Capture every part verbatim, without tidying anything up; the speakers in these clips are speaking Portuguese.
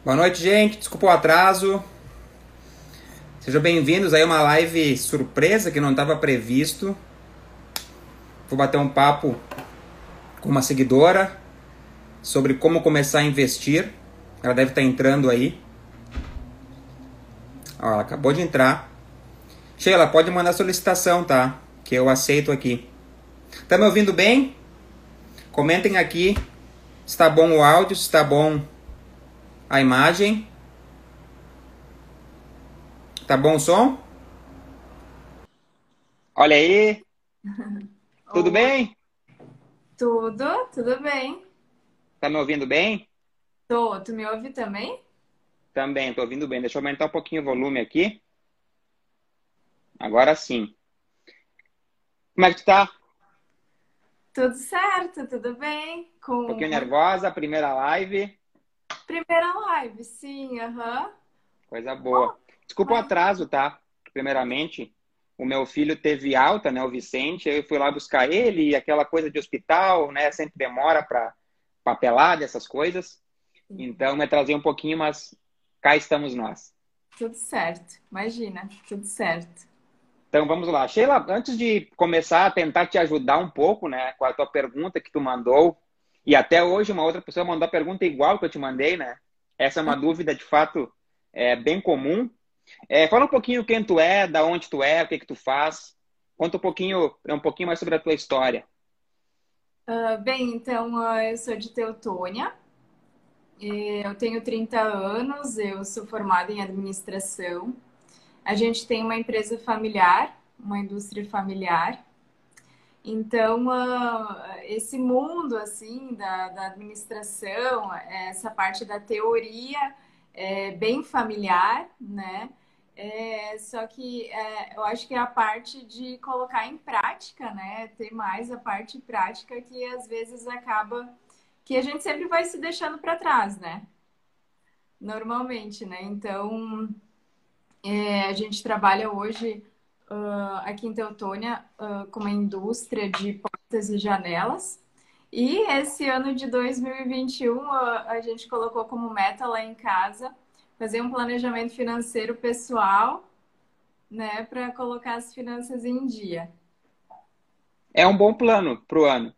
Boa noite, gente. Desculpa o atraso. Sejam bem-vindos aí a uma live surpresa que não estava previsto. Vou bater um papo com uma seguidora sobre como começar a investir. Ela deve estar entrando aí. Ó, ela acabou de entrar. Sheila, pode mandar solicitação, tá? Que eu aceito aqui. Tá me ouvindo bem? Comentem aqui se está bom o áudio, se está bom a imagem. Tá bom o som? Olha aí. Tudo Oi, bem? tudo, tudo bem. Tá me ouvindo bem? Tô, tu me ouve também? Também, tô ouvindo bem. Deixa eu aumentar um pouquinho o volume aqui. Agora sim. Como é que tu tá? Tudo certo, tudo bem. Um Com pouquinho muito... nervosa, primeira live. Primeira live, sim, aham. Coisa boa. Bom, Desculpa o mas atraso, tá? Primeiramente, o meu filho teve alta, né? O Vicente. Eu fui lá buscar ele e aquela coisa de hospital, né? Sempre demora pra papelada, essas coisas. sim, Então, me atrasei um pouquinho, mas cá estamos nós. tudo certo. Imagina, tudo certo. Então vamos lá. Sheila, antes de começar a tentar te ajudar um pouco, né, com a tua pergunta que tu mandou, e até hoje uma outra pessoa mandou a pergunta igual que eu te mandei, né? Essa é uma dúvida de fato é, bem comum. É, fala um pouquinho quem tu é, da onde tu é, o que que tu faz. Conta um pouquinho, um pouquinho mais sobre a tua história. Ah, bem, então, ah, eu sou de Teutônia, eu tenho trinta anos, eu sou formada em administração. A gente tem uma empresa familiar, uma indústria familiar. Então, ah, esse mundo assim da, da administração, essa parte da teoria é bem familiar, né? É, só que é, eu acho que é a parte de colocar em prática, né? Ter mais a parte prática que às vezes acaba que a gente sempre vai se deixando para trás, né? Normalmente, né? Então, é, a gente trabalha hoje ah, aqui em Teutônia ah, com uma indústria de portas e janelas. E esse ano de dois mil e vinte e um, a, a gente colocou como meta lá em casa fazer um planejamento financeiro pessoal, né, para colocar as finanças em dia. É um bom plano pro ano.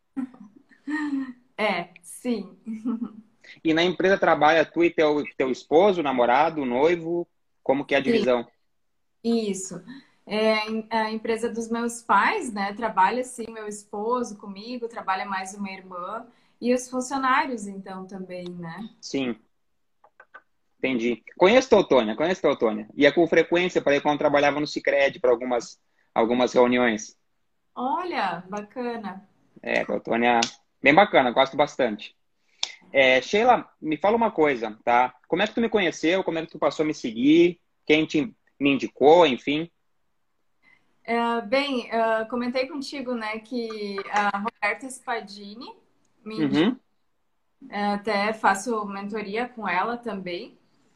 É, sim. E na empresa trabalha tu e teu, teu esposo, namorado, noivo, como que é a Sim, divisão? isso. É, a empresa dos meus pais, né? Trabalha sim, meu esposo comigo, trabalha mais uma irmã e os funcionários, então, também, né? Sim. Entendi. Conheço Teutônia, conheço Teutônia. Ia com frequência para ir quando trabalhava no Sicredi para algumas, algumas reuniões. Olha, bacana. É, Teutônia, bem bacana, gosto bastante. É, Sheila, me fala uma coisa, tá? Como é que tu me conheceu? Como é que tu passou a me seguir? Quem te me indicou, enfim? É, bem, é, comentei contigo, né, que a Roberta Spadini me indicou, Uhum, é, até faço mentoria com ela também.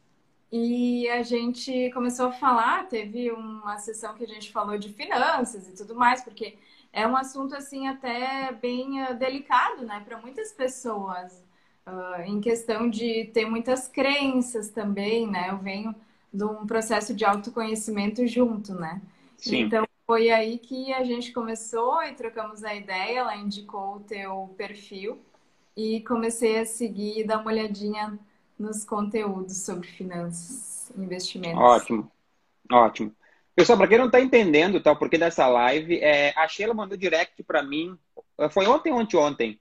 E a gente começou a falar, teve uma sessão que a gente falou de finanças e tudo mais, porque é um assunto assim até bem eh, delicado, né, para muitas pessoas, ah, em questão de ter muitas crenças também, né? Eu venho de um processo de autoconhecimento junto, né? sim. Então foi aí que a gente começou e trocamos a ideia, ela indicou o teu perfil e comecei a seguir e dar uma olhadinha nos conteúdos sobre finanças, investimentos. Ótimo, ótimo. Pessoal, para quem não está entendendo, tá, o porquê dessa live, é, a Sheila mandou direct para mim. Foi ontem ou anteontem?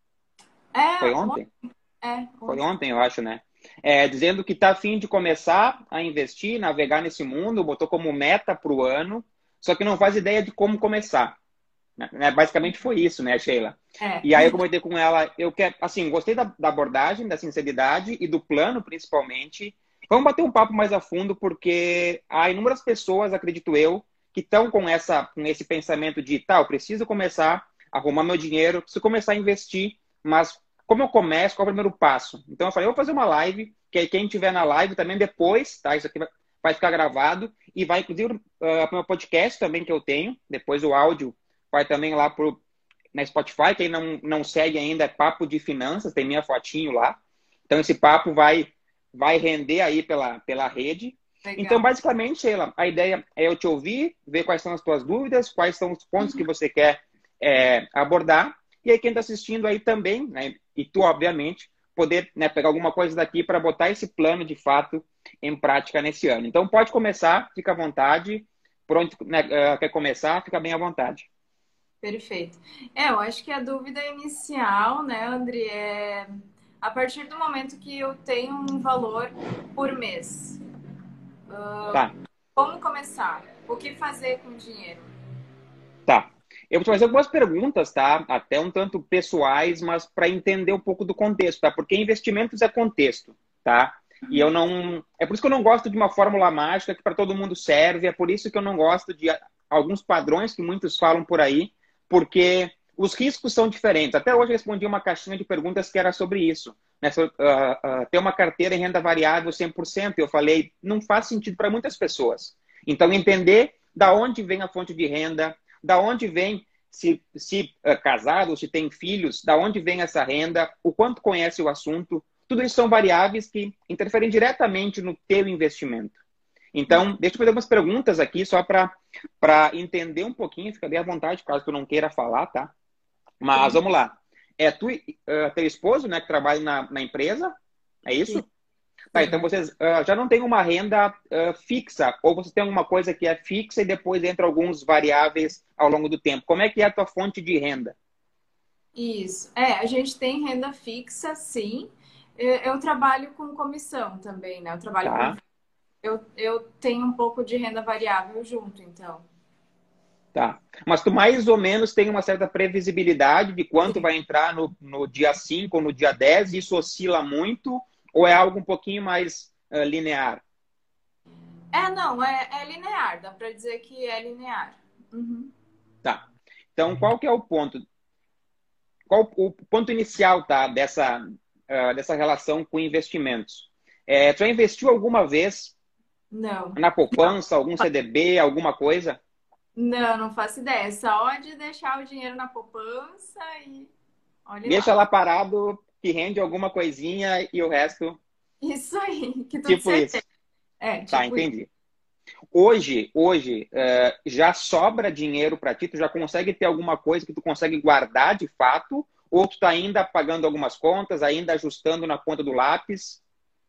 Foi É, ontem? ontem, é, Foi ontem. ontem, eu acho, né? É, dizendo que está a fim de começar a investir, navegar nesse mundo, botou como meta para o ano, só que não faz ideia de como começar. Né? Basicamente foi isso, né, Sheila? É, E aí eu comentei com ela, eu quero, assim, gostei da, da abordagem, da sinceridade e do plano, principalmente. Vamos bater um papo mais a fundo, porque há inúmeras pessoas, acredito eu, que estão com essa, com esse pensamento de, tá, eu preciso começar a arrumar meu dinheiro, preciso começar a investir, mas como eu começo, qual é o primeiro passo? Então eu falei, eu vou fazer uma live, que aí quem estiver na live também depois, tá? Isso aqui vai, vai ficar gravado e vai, inclusive, uh, para o meu podcast também que eu tenho, depois o áudio vai também lá pro, na Spotify, quem não, não segue ainda é Papo de Finanças, tem minha fotinho lá. Então esse papo vai vai render aí pela, pela rede. Legal. Então, basicamente, Sheila, a ideia é eu te ouvir, ver quais são as tuas dúvidas, quais são os pontos que você quer é, abordar. E aí, quem está assistindo aí também, né, e tu, obviamente, poder, né, pegar alguma coisa daqui para botar esse plano, de fato, em prática nesse ano. Então, pode começar, fica à vontade. Por onde, né, quer começar, fica bem à vontade. Perfeito. É, eu acho que a dúvida inicial, né, André, é a partir do momento que eu tenho um valor por mês, Tá, como começar? O que fazer com o dinheiro? tá. Eu vou te fazer algumas perguntas, tá? Até um tanto pessoais, mas para entender um pouco do contexto, tá? Porque investimentos é contexto, tá? E eu não... É por isso que eu não gosto de uma fórmula mágica que para todo mundo serve, é por isso que eu não gosto de alguns padrões que muitos falam por aí, porque os riscos são diferentes. Até hoje eu respondi uma caixinha de perguntas que era sobre isso. Né? Uh, uh, ter uma carteira em renda variável cem por cento, eu falei, não faz sentido para muitas pessoas. Então, entender da onde vem a fonte de renda, da onde vem, se, se uh, casado, se tem filhos, da onde vem essa renda, o quanto conhece o assunto, tudo isso são variáveis que interferem diretamente no teu investimento. Então, deixa eu fazer algumas perguntas aqui só para entender um pouquinho, fica bem à vontade, caso tu não queira falar, tá? Mas Sim. vamos lá. É tu e uh, teu esposo, né, que trabalha na, na empresa? É isso? Sim. Tá, então vocês uh, já não têm uma renda uh, fixa, ou você tem alguma coisa que é fixa e depois entra alguns variáveis ao longo do tempo. Como é que é a tua fonte de renda? Isso. É, a gente tem renda fixa, sim. Eu, eu trabalho com comissão também, né? Eu trabalho com... Tá, Eu, eu tenho um pouco de renda variável junto, então. tá. Mas tu mais ou menos tem uma certa previsibilidade de quanto Sim. vai entrar no, no dia cinco ou no dia dez, isso oscila muito, ou é algo um pouquinho mais uh, linear? É, não, é, é linear, dá para dizer que é linear. Uhum. Tá. Então, qual que é o ponto? Qual o ponto inicial, tá, dessa, uh, dessa relação com investimentos? É, tu já investiu alguma vez Não, na poupança, algum C D B, alguma coisa? não, não faço ideia. Só de deixar o dinheiro na poupança e olhe Deixa lá. lá parado, que rende alguma coisinha e o resto, Isso aí, que tudo tipo certo. isso. É, Tá, tipo isso. entendi. Hoje, hoje uh, já sobra dinheiro para ti? Tu já consegue ter alguma coisa que tu consegue guardar de fato? Ou tu tá ainda pagando algumas contas, ainda ajustando na ponta do lápis?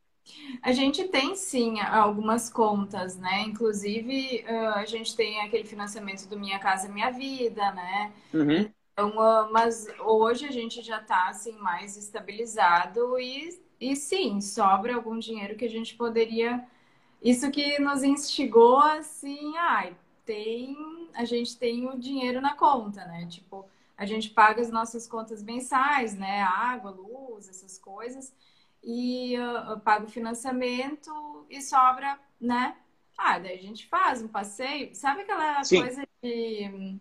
A gente tem sim algumas contas, né? Inclusive, ah, a gente tem aquele financiamento do Minha Casa Minha Vida, né? Uhum. Então, ah, mas hoje a gente já está assim mais estabilizado e, e sim, sobra algum dinheiro que a gente poderia. Isso que nos instigou assim, ai, tem, a gente tem o dinheiro na conta, né? Tipo, a gente paga as nossas contas mensais, né? Água, luz, essas coisas, e uh, paga o financiamento e sobra, né? Ah, daí a gente faz um passeio. Sabe aquela Sim, coisa de.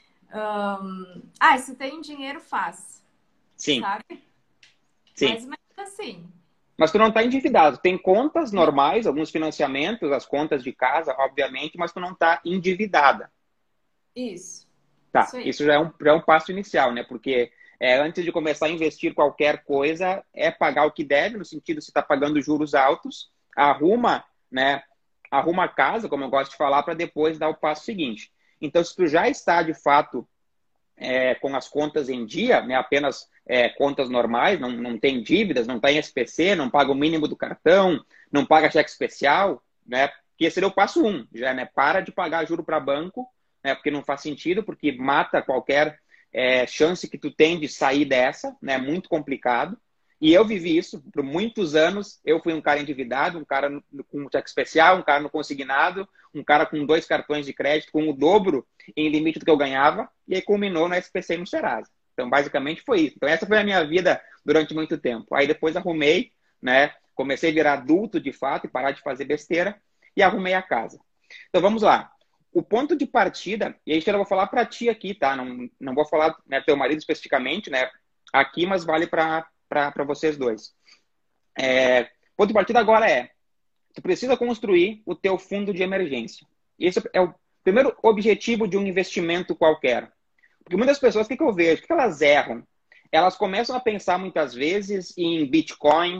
Um, ah, se tem dinheiro, faz, sim, sabe? sim. Mais ou menos assim. Mas tu não está endividado. Tem contas Não, normais, alguns financiamentos, as contas de casa, obviamente, mas tu não está endividada. isso. Tá, Isso aí. isso já é um, já é um passo inicial, né? Porque é, antes de começar a investir qualquer coisa, é pagar o que deve, no sentido se está pagando juros altos, arruma, né? Arruma a casa, como eu gosto de falar, para depois dar o passo seguinte. Então, se tu já está, de fato, é, com as contas em dia, né, apenas é, contas normais, não, não tem dívidas, não está em S P C, não paga o mínimo do cartão, não paga cheque especial, né, que esse seria o passo um, já, né, para de pagar juro para banco, né, porque não faz sentido, porque mata qualquer é, chance que tu tem de sair dessa, né, muito complicado. E eu vivi isso por muitos anos. Eu fui um cara endividado, um cara com cheque especial, um cara no consignado, um cara com dois cartões de crédito, com o dobro em limite do que eu ganhava, e aí culminou no S P C e no Serasa. Então, basicamente foi isso. Então, essa foi a minha vida durante muito tempo. Aí depois arrumei, né? Comecei a virar adulto de fato e parar de fazer besteira e arrumei a casa. Então, vamos lá. O ponto de partida, e aí eu vou falar para ti aqui, tá? Não, não vou falar, né, teu marido especificamente, né? Aqui, mas vale para para vocês dois. É, ponto de partida agora é, tu precisa construir o teu fundo de emergência. Esse é o primeiro objetivo de um investimento qualquer. Porque muitas pessoas, o que, que eu vejo? O que elas erram? Elas começam a pensar muitas vezes em Bitcoin,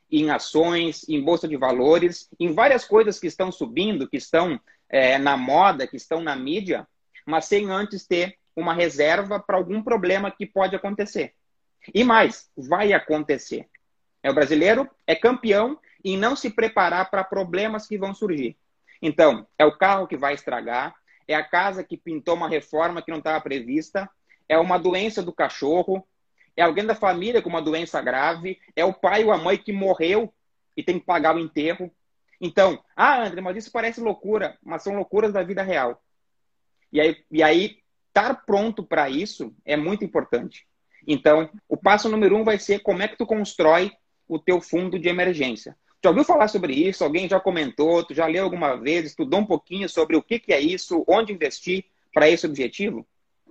em ações, em bolsa de valores, em várias coisas que estão subindo, que estão é, na moda, que estão na mídia, mas sem antes ter uma reserva para algum problema que pode acontecer. E mais, vai acontecer. É, o brasileiro é campeão em não se preparar para problemas que vão surgir. Então, é o carro que vai estragar, é a casa que pintou uma reforma que não estava prevista, é uma doença do cachorro, é alguém da família com uma doença grave, é o pai ou a mãe que morreu e tem que pagar o enterro. Então, ah, André, mas isso parece loucura, mas são loucuras da vida real. E aí, e aí estar pronto para isso é muito importante. Então, o passo número um vai ser como é que tu constrói o teu fundo de emergência. Já ouviu falar sobre isso? Alguém já comentou? Tu já leu alguma vez? Estudou um pouquinho sobre o que, que é isso? Onde investir para esse objetivo?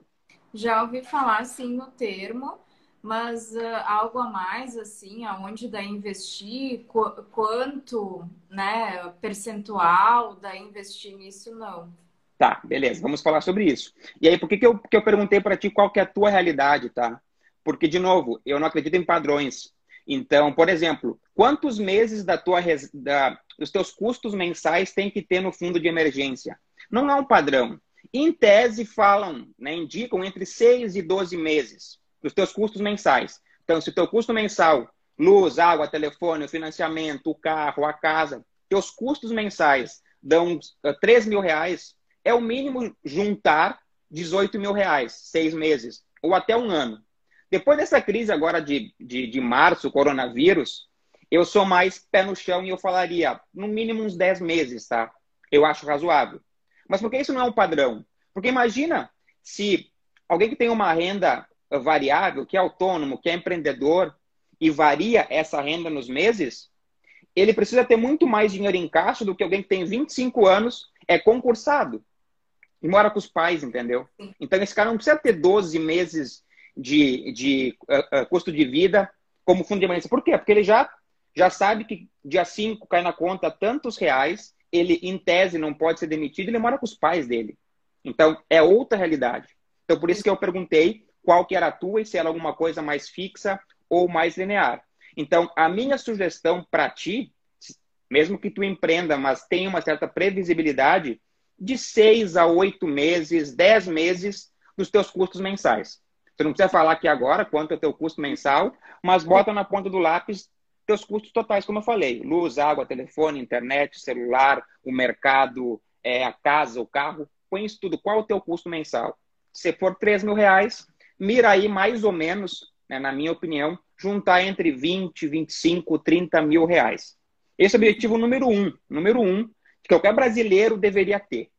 Já ouvi falar, sim, no termo, mas uh, algo a mais, assim, aonde daí investir, qu quanto, né, percentual daí investir nisso, não. Tá, beleza, vamos falar sobre isso. E aí, por que, que, eu, que eu perguntei para ti qual que é a tua realidade, tá? Porque, de novo, eu não acredito em padrões. Então, por exemplo, quantos meses da tua, da, dos teus custos mensais tem que ter no fundo de emergência? Não há um padrão. Em tese, falam, né, indicam entre seis e doze meses dos teus custos mensais. Então, se o teu custo mensal, luz, água, telefone, o financiamento, o carro, a casa, teus custos mensais dão uh, três mil reais, é o mínimo juntar dezoito mil reais, seis meses, ou até um ano. Depois dessa crise agora de, de, de março, coronavírus, eu sou mais pé no chão e eu falaria, no mínimo uns dez meses, tá? Eu acho razoável. Mas por que isso não é um padrão? Porque imagina se alguém que tem uma renda variável, que é autônomo, que é empreendedor, e varia essa renda nos meses, ele precisa ter muito mais dinheiro em caixa do que alguém que tem vinte e cinco anos, é concursado e mora com os pais, entendeu? Então esse cara não precisa ter doze meses de, de uh, uh, custo de vida como fundo de emergência. Por quê? Porque ele já, já sabe que dia cinco cai na conta tantos reais, ele, em tese, não pode ser demitido, ele mora com os pais dele. Então, é outra realidade. Então, por isso que eu perguntei qual que era a tua e se era alguma coisa mais fixa ou mais linear. Então, a minha sugestão para ti, mesmo que tu empreenda, mas tenha uma certa previsibilidade, de seis a oito meses, dez meses dos teus custos mensais. Você não precisa falar aqui agora quanto é o teu custo mensal, mas bota na ponta do lápis teus custos totais, como eu falei. Luz, água, telefone, internet, celular, o mercado, é, a casa, o carro. Põe isso tudo. Qual é o teu custo mensal? Se for três mil reais, mira aí mais ou menos, né, na minha opinião, juntar entre vinte, vinte e cinco, trinta mil reais. Esse é o objetivo número um. Número um, que qualquer brasileiro deveria ter.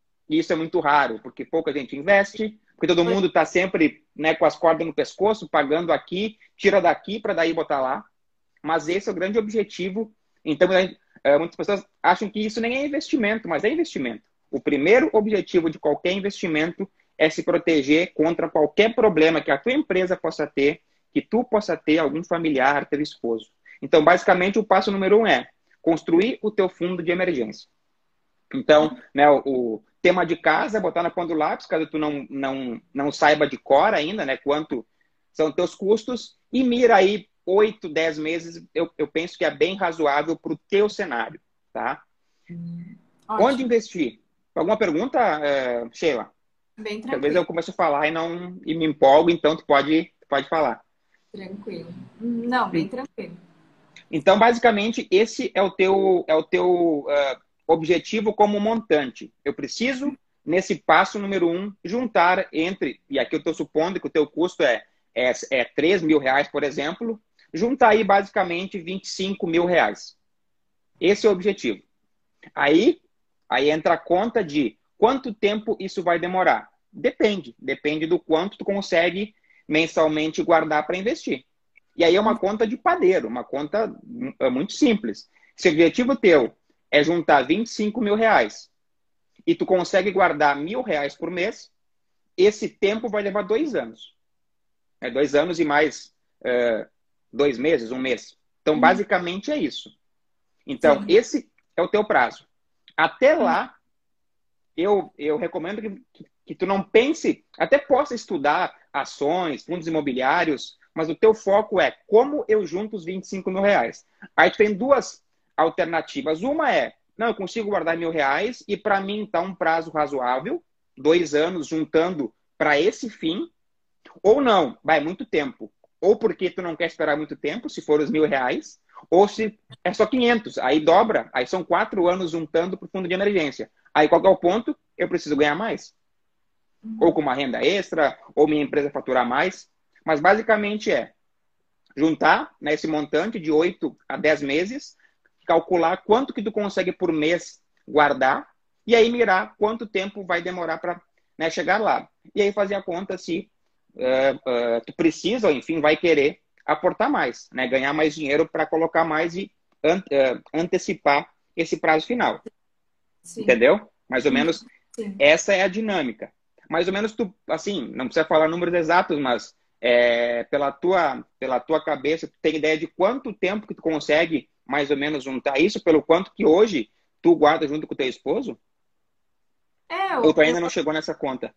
E isso é muito raro, porque pouca gente investe, porque todo mundo está sempre, né, com as cordas no pescoço, pagando aqui, tira daqui para daí botar lá. Mas esse é o grande objetivo. Então, muitas pessoas acham que isso nem é investimento, mas é investimento. O primeiro objetivo de qualquer investimento é se proteger contra qualquer problema que a tua empresa possa ter, que tu possa ter, algum familiar, teu esposo. Então, basicamente, o passo número um é construir o teu fundo de emergência. Então, né, o, o tema de casa é botar na ponta do lápis, caso tu não, não, não saiba de cor ainda, né, quanto são teus custos, e mira aí oito, dez meses, eu, eu penso que é bem razoável para o teu cenário, tá? Hum, Onde investir? Alguma pergunta, é, Sheila? Bem tranquilo. Talvez eu comece a falar e, não, e me empolgo, então tu pode, tu pode falar. Tranquilo. Não, bem tranquilo. Então, basicamente, esse é o teu, é o teu uh, objetivo como montante. Eu preciso, nesse passo número um, juntar entre, e aqui eu estou supondo que o teu custo é, é, é três mil reais, por exemplo, juntar aí basicamente vinte e cinco mil reais. Esse é o objetivo. Aí, aí entra a conta de quanto tempo isso vai demorar. Depende. Depende do quanto tu consegue mensalmente guardar para investir. E aí é uma conta de padeiro, uma conta muito simples. Se o objetivo teu é juntar vinte e cinco mil reais e tu consegue guardar mil reais por mês, esse tempo vai levar dois anos. É dois anos e mais uh, dois meses, um mês. Então, basicamente é isso. Então, Sim. esse é o teu prazo. Até lá, eu, eu recomendo que, que, que tu não pense, até possa estudar ações, fundos imobiliários, mas o teu foco é como eu junto os vinte e cinco mil reais. Aí tu tem duas alternativas. Uma é, não, eu consigo guardar mil reais e para mim está um prazo razoável, dois anos juntando para esse fim, ou não, vai muito tempo. Ou porque tu não quer esperar muito tempo, se for os mil reais, ou se é só quinhentos, aí dobra, aí são quatro anos juntando para o fundo de emergência. Aí qual que é o ponto? Eu preciso ganhar mais. Uhum. Ou com uma renda extra, ou minha empresa faturar mais. Mas basicamente é juntar, né, esse montante de oito a dez meses, calcular quanto que tu consegue por mês guardar, e aí mirar quanto tempo vai demorar para, né, chegar lá. E aí fazer a conta se uh, uh, tu precisa, ou enfim, vai querer aportar mais, né, ganhar mais dinheiro para colocar mais e an uh, antecipar esse prazo final. Sim. Entendeu? Mais ou menos, sim, essa é a dinâmica. Mais ou menos tu, assim, não precisa falar números exatos, mas é, pela, tua, pela tua cabeça, tu tem ideia de quanto tempo que tu consegue mais ou menos juntar isso, pelo quanto que hoje tu guarda junto com o teu esposo? É, Ou tu ainda eu... não chegou nessa conta?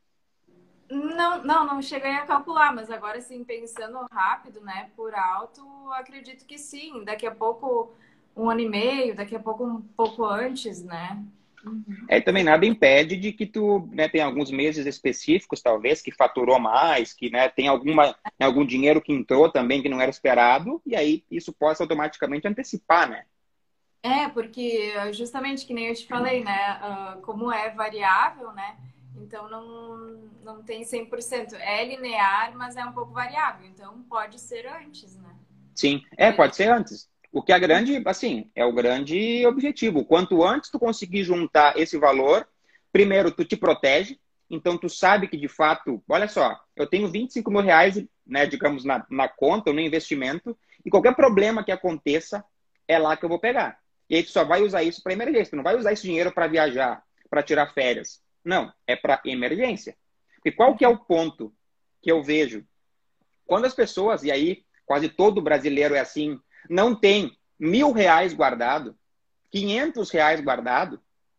Não, não, não cheguei a calcular, mas agora sim, pensando rápido, né, por alto, acredito que sim. Daqui a pouco, um ano e meio, daqui a pouco um pouco antes, né? Uhum. É, também nada impede de que tu, né, tem alguns meses específicos, talvez, que faturou mais, que, né, tem alguma, né, algum dinheiro que entrou também que não era esperado, e aí isso possa automaticamente antecipar, né? É, porque justamente que nem eu te falei, né, uh, como é variável, né, então não, não tem cem por cento. É linear, mas é um pouco variável, então pode ser antes, né? Sim, é, pode ser antes. O que é grande, assim, é o grande objetivo. Quanto antes tu conseguir juntar esse valor, primeiro tu te protege, então tu sabe que de fato, olha só, eu tenho vinte e cinco mil reais, né, digamos, na, na conta ou no investimento, e qualquer problema que aconteça, é lá que eu vou pegar. E aí tu só vai usar isso para emergência, tu não vai usar esse dinheiro para viajar, para tirar férias. Não, é para emergência. E qual que é o ponto que eu vejo? Quando as pessoas, e aí quase todo brasileiro é assim, não tem mil reais guardado, quinhentos reais guardado,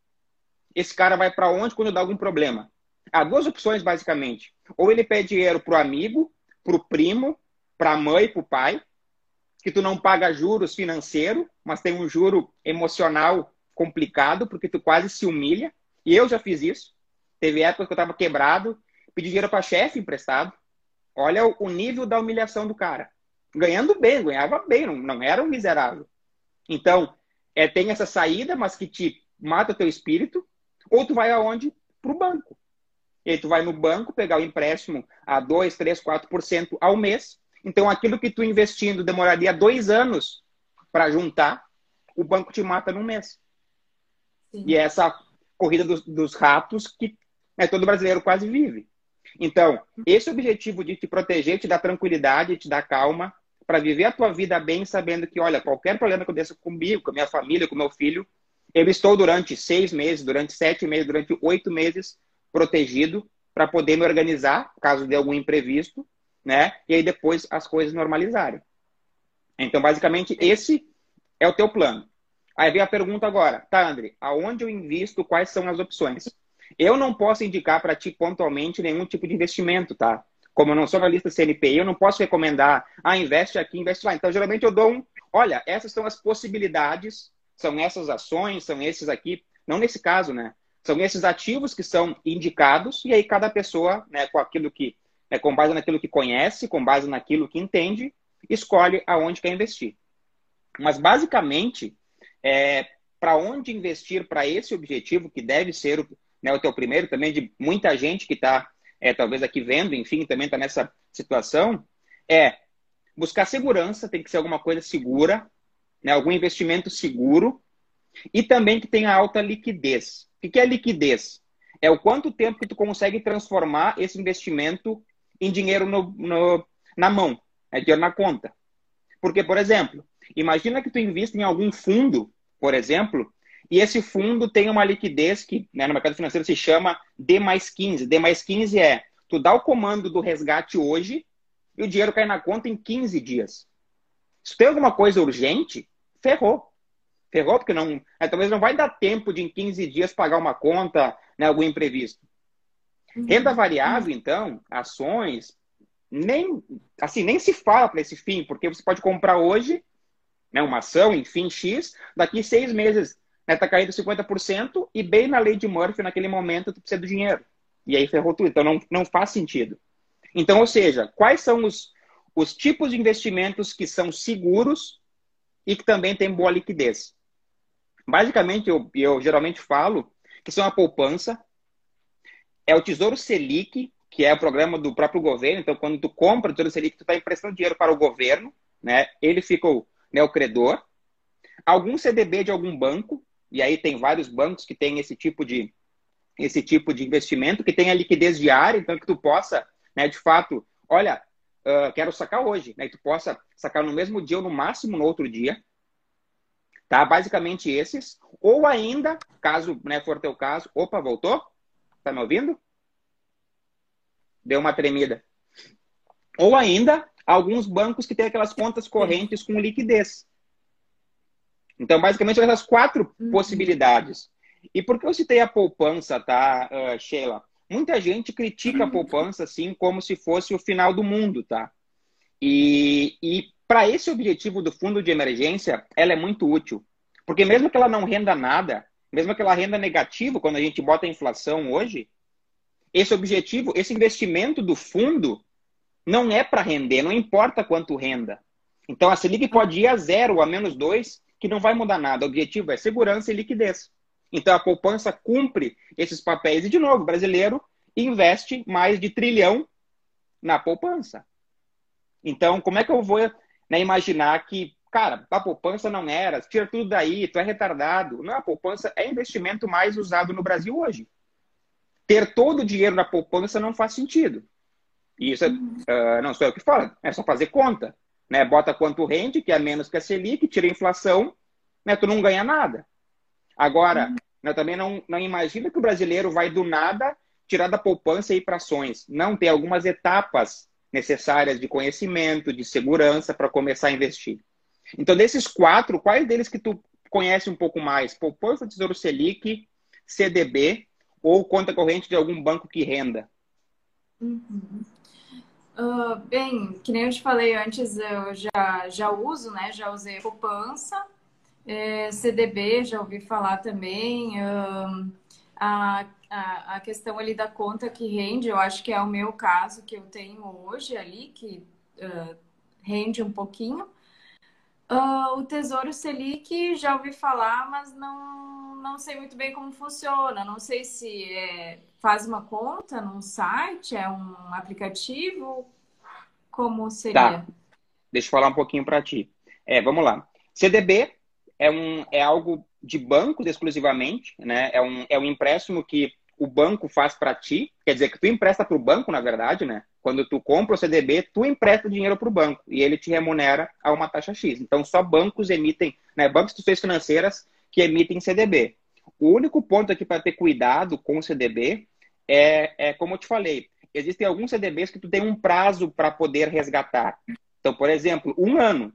esse cara vai para onde quando dá algum problema? Há duas opções, basicamente. Ou ele pede dinheiro pro amigo, pro primo, pra mãe, pro pai, que tu não paga juros financeiro, mas tem um juro emocional complicado, porque tu quase se humilha. E eu já fiz isso. Teve época que eu estava quebrado, pedi dinheiro para chefe emprestado. Olha o nível da humilhação do cara. Ganhando bem, ganhava bem, não, não era um miserável. Então, é, tem essa saída, mas que te mata o teu espírito, ou tu vai aonde? Pro banco. E aí tu vai no banco pegar o empréstimo a dois, três, quatro por cento ao mês. Então, aquilo que tu investindo demoraria dois anos para juntar, o banco te mata num mês. Sim. E é essa corrida dos, dos ratos que, né, todo brasileiro quase vive. Então, esse objetivo de te proteger, te dar tranquilidade, te dar calma, para viver a tua vida bem, sabendo que, olha, qualquer problema que aconteça comigo, com a minha família, com o meu filho, eu estou durante seis meses, durante sete meses, durante oito meses protegido para poder me organizar, caso de algum imprevisto, né? E aí depois as coisas normalizarem. Então, basicamente, esse é o teu plano. Aí vem a pergunta agora, tá, André, aonde eu invisto, quais são as opções? Eu não posso indicar para ti pontualmente nenhum tipo de investimento, tá? Como eu não sou analista C N P I, eu não posso recomendar, ah, investe aqui, investe lá. Então, geralmente eu dou um, olha, essas são as possibilidades, são essas ações, são esses aqui, não nesse caso, né? São esses ativos que são indicados, e aí cada pessoa, né, com aquilo que, né, com base naquilo que conhece, com base naquilo que entende, escolhe aonde quer investir. Mas, basicamente, é, para onde investir para esse objetivo, que deve ser o, né, o teu primeiro, também de muita gente que está, é, talvez aqui vendo, enfim, também está nessa situação, é buscar segurança, tem que ser alguma coisa segura, né, algum investimento seguro, e também que tenha alta liquidez. O que é liquidez? É o quanto tempo que tu consegue transformar esse investimento em dinheiro no, no, na mão, é dinheiro na conta. Porque, por exemplo, imagina que tu investe em algum fundo, por exemplo, e esse fundo tem uma liquidez que, né, no mercado financeiro se chama D mais quinze. D mais quinze é, tu dá o comando do resgate hoje e o dinheiro cai na conta em quinze dias. Se tem alguma coisa urgente, ferrou. Ferrou, porque não, é, talvez não vai dar tempo de em quinze dias pagar uma conta, né, algum imprevisto. Uhum. Renda variável, então, ações, nem, assim, nem se fala para esse fim, porque você pode comprar hoje, né, uma ação, enfim, X, daqui seis meses, né, tá caindo cinquenta por cento e bem na lei de Murphy, naquele momento, tu precisa do dinheiro. E aí ferrou tudo. Então, não, não faz sentido. Então, ou seja, quais são os, os tipos de investimentos que são seguros e que também têm boa liquidez? Basicamente, eu, eu geralmente falo que são a poupança, é o Tesouro Selic, que é o programa do próprio governo. Então, quando tu compra o Tesouro Selic, tu está emprestando dinheiro para o governo, né? Ele fica o, né, o credor. Algum C D B de algum banco, e aí tem vários bancos que têm esse tipo de, esse tipo de investimento, que tem a liquidez diária, então que tu possa, né, de fato, olha, uh, quero sacar hoje, né? Que tu possa sacar no mesmo dia ou no máximo no outro dia. Tá? Basicamente esses. Ou ainda, caso, né, for teu caso... Opa, voltou? Tá me ouvindo? Deu uma tremida. Ou ainda, alguns bancos que têm aquelas contas correntes com liquidez. Então, basicamente, são essas quatro Uhum. possibilidades. E por que eu citei a poupança, tá, uh, Sheila? Muita gente critica a poupança, assim, como se fosse o final do mundo, tá? E, e para esse objetivo do fundo de emergência, ela é muito útil. Porque mesmo que ela não renda nada, mesmo que ela renda negativo, quando a gente bota a inflação hoje, esse objetivo, esse investimento do fundo não é para render, não importa quanto renda. Então a Selic pode ir a zero, a menos dois, que não vai mudar nada. O objetivo é segurança e liquidez. Então a poupança cumpre esses papéis. E, de novo, o brasileiro investe mais de trilhão na poupança. Então, como é que eu vou, né, imaginar que, cara, a poupança não era, tira tudo daí, tu é retardado. Não, a poupança é investimento mais usado no Brasil hoje. Ter todo o dinheiro na poupança não faz sentido. E isso uh, não sou eu que falo, é só fazer conta. Né? Bota quanto rende, que é menos que a Selic, tira a inflação, né? Tu não ganha nada. Agora, uhum. né, também não, não imagina que o brasileiro vai do nada tirar da poupança e ir para ações. Não, tem algumas etapas necessárias de conhecimento, de segurança para começar a investir. Então, desses quatro, quais deles que tu conhece um pouco mais? Poupança, Tesouro Selic, C D B ou conta corrente de algum banco que renda? Uhum. Uh, bem, que nem eu te falei antes, eu já, já uso, né? Já usei a poupança, é, C D B, já ouvi falar também. Uh, a, a, a questão ali da conta que rende, eu acho que é o meu caso que eu tenho hoje ali, que uh, rende um pouquinho. Uh, o Tesouro Selic já ouvi falar, mas não, não sei muito bem como funciona. Não sei se é, faz uma conta num site, é um aplicativo, como seria? Tá, deixa eu falar um pouquinho para ti. É, vamos lá. C D B é, um, é algo de bancos exclusivamente, né? É um, é um empréstimo que o banco faz para ti, quer dizer que tu empresta para o banco, na verdade, né? Quando tu compra o C D B, tu empresta dinheiro para o banco e ele te remunera a uma taxa X. Então, só bancos emitem, né? Bancos e instituições financeiras que emitem C D B. O único ponto aqui para ter cuidado com o C D B é, é, como eu te falei, existem alguns C D Bs que tu tem um prazo para poder resgatar. Então, por exemplo, um ano.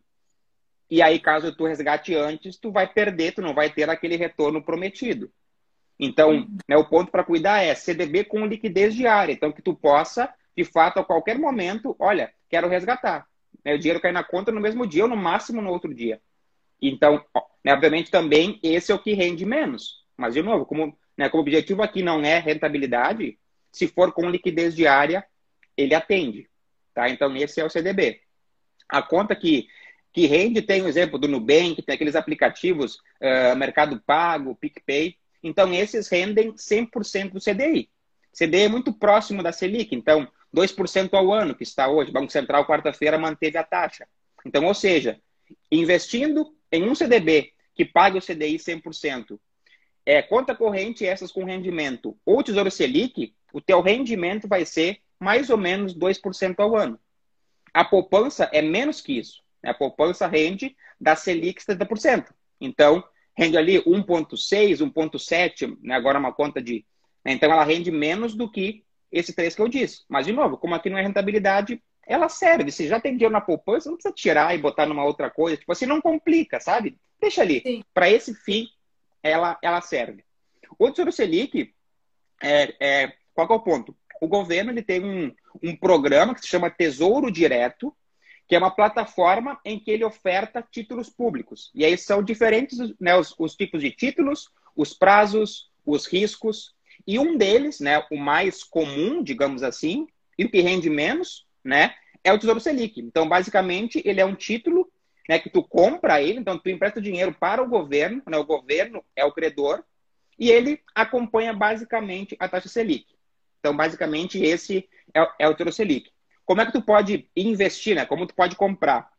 E aí, caso tu resgate antes, tu vai perder, tu não vai ter aquele retorno prometido. Então, né, o ponto para cuidar é C D B com liquidez diária. Então, que tu possa, de fato, a qualquer momento, olha, quero resgatar. Né, o dinheiro cai na conta no mesmo dia ou no máximo no outro dia. Então, né, obviamente, também esse é o que rende menos. Mas, de novo, como, né, como o objetivo aqui não é rentabilidade, se for com liquidez diária, ele atende. Tá? Então, esse é o C D B. A conta que, que rende tem o exemplo do Nubank, tem aqueles aplicativos, uh, Mercado Pago, PicPay. Então, esses rendem cem por cento do C D I. C D I é muito próximo da Selic, então, dois por cento ao ano, que está hoje. O Banco Central, quarta-feira, manteve a taxa. Então, ou seja, investindo em um C D B que paga o C D I cem por cento, é, conta corrente essas com rendimento, ou Tesouro Selic, o teu rendimento vai ser mais ou menos dois por cento ao ano. A poupança é menos que isso. A poupança rende da Selic setenta por cento. Então, rende ali um vírgula seis, um vírgula sete, né? Agora uma conta de... Então, ela rende menos do que esse três que eu disse. Mas, de novo, como aqui não é rentabilidade, ela serve. Se já tem dinheiro na poupança, não precisa tirar e botar numa outra coisa. Tipo assim, não complica, sabe? Deixa ali. Para esse fim, ela, ela serve. O Tesouro Selic, é, é, qual que é o ponto? o governo ele tem um, um programa que se chama Tesouro Direto, que é uma plataforma em que ele oferta títulos públicos. E aí são diferentes, né, os, os tipos de títulos, os prazos, os riscos. E um deles, né, o mais comum, digamos assim, e o que rende menos, né, é o Tesouro Selic. Então, basicamente, ele é um título, né, que tu compra ele, então tu empresta dinheiro para o governo, né, o governo é o credor, e ele acompanha basicamente a taxa Selic. Então, basicamente, esse é, é o Tesouro Selic. Como é que tu pode investir, né? Como tu pode comprar?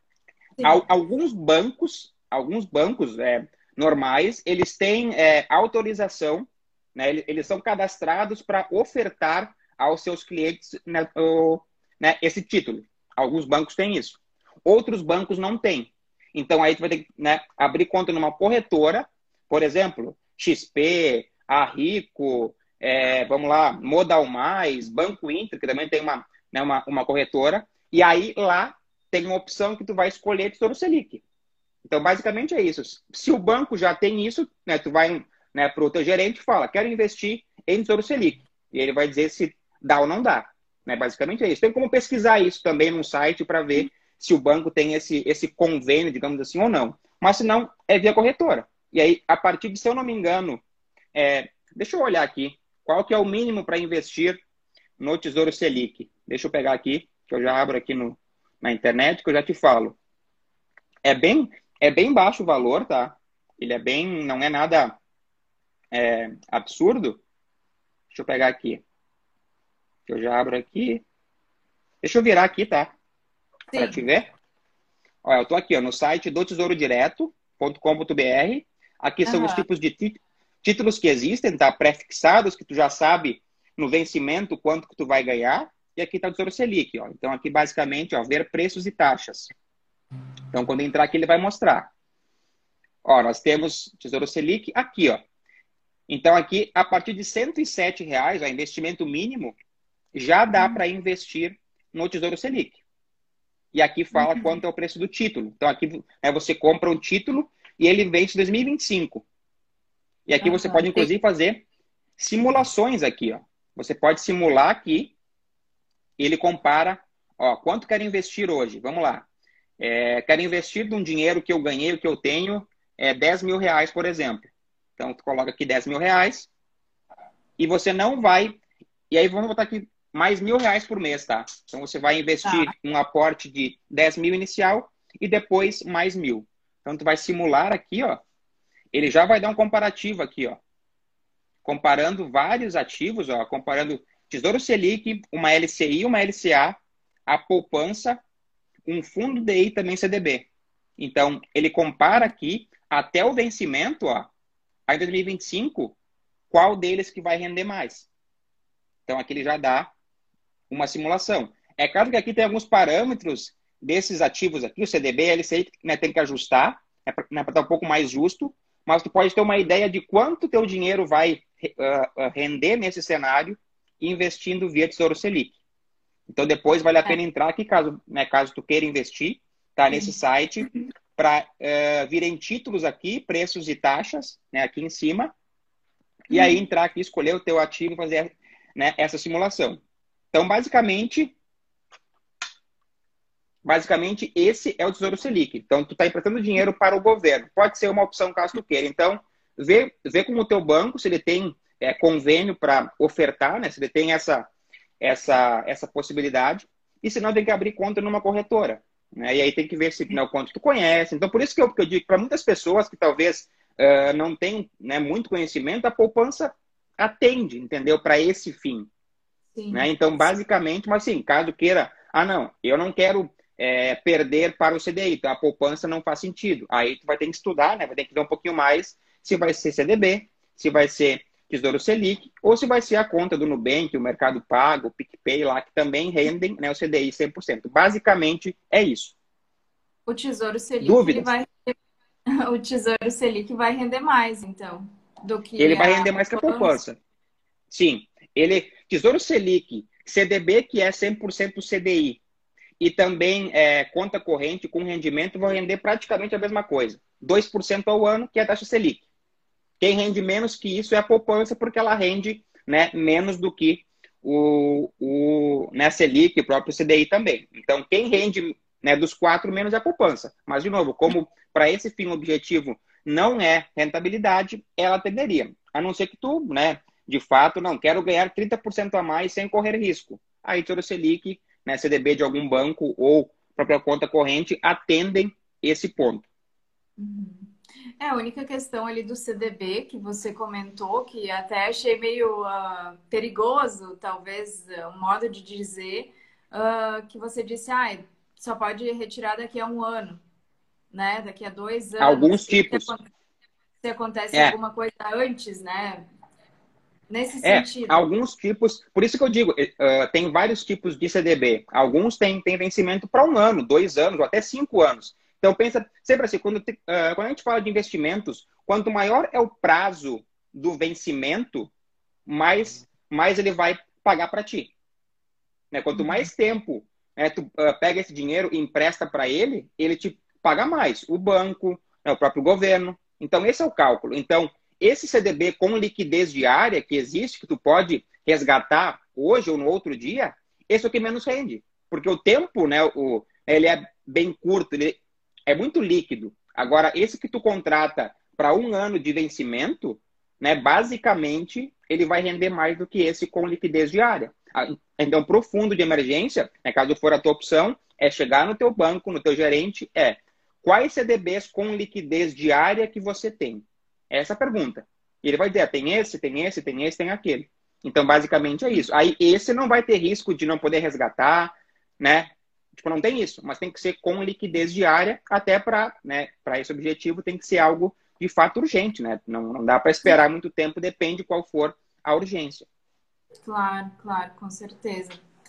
Al, alguns bancos, alguns bancos é, normais, eles têm é, autorização, né? Eles, eles são cadastrados para ofertar aos seus clientes, né, o, né, esse título. Alguns bancos têm isso. Outros bancos não têm. Então, aí tu vai ter que, né, abrir conta numa corretora, por exemplo, X P, Arrico, é, vamos lá, Modal Mais, Banco Inter, que também tem uma, né, uma, uma corretora, e aí lá tem uma opção que tu vai escolher Tesouro Selic. Então, basicamente é isso. Se o banco já tem isso, né, tu vai, né, para o teu gerente e fala, quero investir em Tesouro Selic. E ele vai dizer se dá ou não dá. Né? Basicamente é isso. Tem como pesquisar isso também num site para ver se o banco tem esse, esse convênio, digamos assim, ou não. Mas se não, é via corretora. E aí, a partir de, se eu não me engano, é, deixa eu olhar aqui, qual que é o mínimo para investir no Tesouro Selic? Deixa eu pegar aqui, que eu já abro aqui no, na internet, que eu já te falo. É bem, é bem baixo o valor, tá? Ele é bem, não é nada é, absurdo. Deixa eu pegar aqui. Eu já abro aqui. Deixa eu virar aqui, tá? Para te ver. Olha, eu tô aqui ó, no site do tesouro direto ponto com ponto br. Aqui são uhum. os tipos de tí títulos que existem, tá? Pré-fixados, que tu já sabe no vencimento quanto que tu vai ganhar. E aqui tá o Tesouro Selic, ó. Então aqui basicamente, ó, ver preços e taxas. Então quando entrar aqui ele vai mostrar. Ó, nós temos Tesouro Selic aqui, ó. Então aqui, a partir de cento e sete reais, ó, investimento mínimo, já dá uhum. para investir no Tesouro Selic. E aqui fala uhum. quanto é o preço do título. Então aqui né, você compra um título e ele vence em dois mil e vinte e cinco. E aqui uhum. você pode, inclusive, fazer simulações aqui, ó. Você pode simular aqui e ele compara, ó, quanto quero investir hoje? Vamos lá. É, quero investir de um dinheiro que eu ganhei, o que eu tenho, é dez mil reais, por exemplo. Então, tu coloca aqui dez mil reais e você não vai... E aí, vamos botar aqui mais mil reais por mês, tá? Então, você vai investir ah. um aporte de dez mil inicial e depois mais mil. Então, tu vai simular aqui, ó. Ele já vai dar um comparativo aqui, ó. Comparando vários ativos, ó. Comparando Tesouro Selic, uma L C I, uma L C A, a poupança, um fundo D I também C D B. Então, ele compara aqui até o vencimento, ó. Aí, em dois mil e vinte e cinco, qual deles que vai render mais? Então, aqui ele já dá uma simulação. É claro que aqui tem alguns parâmetros desses ativos aqui, o C D B, L C I, né, tem que ajustar, é para né, estar um pouco mais justo, mas tu pode ter uma ideia de quanto teu dinheiro vai uh, uh, render nesse cenário investindo via Tesouro Selic. Então, depois vale a pena entrar aqui, caso, né, caso tu queira investir, tá nesse site, para uh, virem títulos aqui, preços e taxas, né, aqui em cima, e aí entrar aqui, escolher o teu ativo e fazer né, essa simulação. Então, basicamente, basicamente, esse é o Tesouro Selic. Então, tu está emprestando dinheiro para o governo. Pode ser uma opção caso tu queira. Então, vê, vê com o teu banco se ele tem é, convênio para ofertar, né, se ele tem essa, essa, essa possibilidade. E se não, tem que abrir conta numa corretora. Né, e aí tem que ver se, né, o quanto tu conhece. Então, por isso que eu, que eu digo para muitas pessoas que talvez uh, não tenham né, muito conhecimento, a poupança atende, entendeu? Para esse fim. Né? Então, basicamente, mas assim, caso queira, ah, não, eu não quero é, perder para o C D I, então a poupança não faz sentido. Aí tu vai ter que estudar, né? Vai ter que ver um pouquinho mais se vai ser C D B, se vai ser Tesouro Selic, ou se vai ser a conta do Nubank, o Mercado Pago, o PicPay lá, que também rendem né, o C D I cem por cento. Basicamente, é isso. O Tesouro Selic, Dúvidas? Ele vai... o Tesouro Selic vai render mais, então, do que Ele vai render mais que a poupança. Sim. Ele, Tesouro Selic, C D B, que é cem por cento C D I, e também é, conta corrente com rendimento, vão render praticamente a mesma coisa. dois por cento ao ano, que é a taxa Selic. Quem rende menos que isso é a poupança, porque ela rende né, menos do que o, o, né, Selic e o próprio C D I também. Então, quem rende, né, dos quatro menos é a poupança. Mas, de novo, como para esse fim objetivo não é rentabilidade, ela tenderia. A não ser que tu, né, de fato, não, quero ganhar trinta por cento a mais sem correr risco. Aí, Tesouro Selic, né, C D B de algum banco ou própria conta corrente atendem esse ponto. Uhum. É, a única questão ali do C D B que você comentou, que até achei meio uh, perigoso, talvez, um modo de dizer, uh, que você disse, ah, só pode retirar daqui a um ano, né? Daqui a dois anos. Alguns E se, tipos. aconte- se acontece É, alguma coisa antes, né? Nesse É, sentido. alguns tipos, por isso que eu digo, uh, tem vários tipos de C D B. Alguns têm, têm vencimento para um ano, dois anos, ou até cinco anos. Então, pensa sempre assim, quando, te, uh, quando a gente fala de investimentos, quanto maior é o prazo do vencimento, mais, mais ele vai pagar para ti. Né? Quanto Uhum. mais tempo, né, tu uh, pega esse dinheiro e empresta para ele, ele te paga mais. O banco, né, o próprio governo. Então, esse é o cálculo. Então, esse C D B com liquidez diária que existe, que tu pode resgatar hoje ou no outro dia, esse é o que menos rende. Porque o tempo, né, o, ele é bem curto, ele é muito líquido. Agora, esse que tu contrata para um ano de vencimento, né, basicamente, ele vai render mais do que esse com liquidez diária. Então, para o fundo de emergência, né, caso for a tua opção, é chegar no teu banco, no teu gerente, é quais C D Bs com liquidez diária que você tem? Essa é a pergunta. E ele vai dizer, tem esse, tem esse, tem esse, tem aquele. Então, basicamente é isso. Aí, esse não vai ter risco de não poder resgatar, né? Tipo, não tem isso, mas tem que ser com liquidez diária, até para, né, para esse objetivo tem que ser algo de fato urgente, né? Não, não dá para esperar muito tempo, depende qual for a urgência. Claro, claro, com certeza.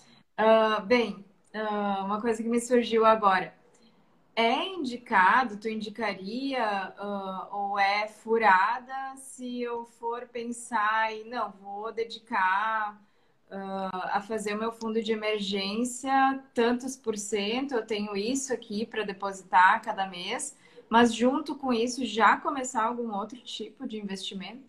Ah, bem, ah, uma coisa que me surgiu agora. É indicado, tu indicaria, ah, ou é furada se eu for pensar e não, vou dedicar ah, a fazer o meu fundo de emergência tantos por cento, eu tenho isso aqui para depositar cada mês, mas junto com isso já começar algum outro tipo de investimento?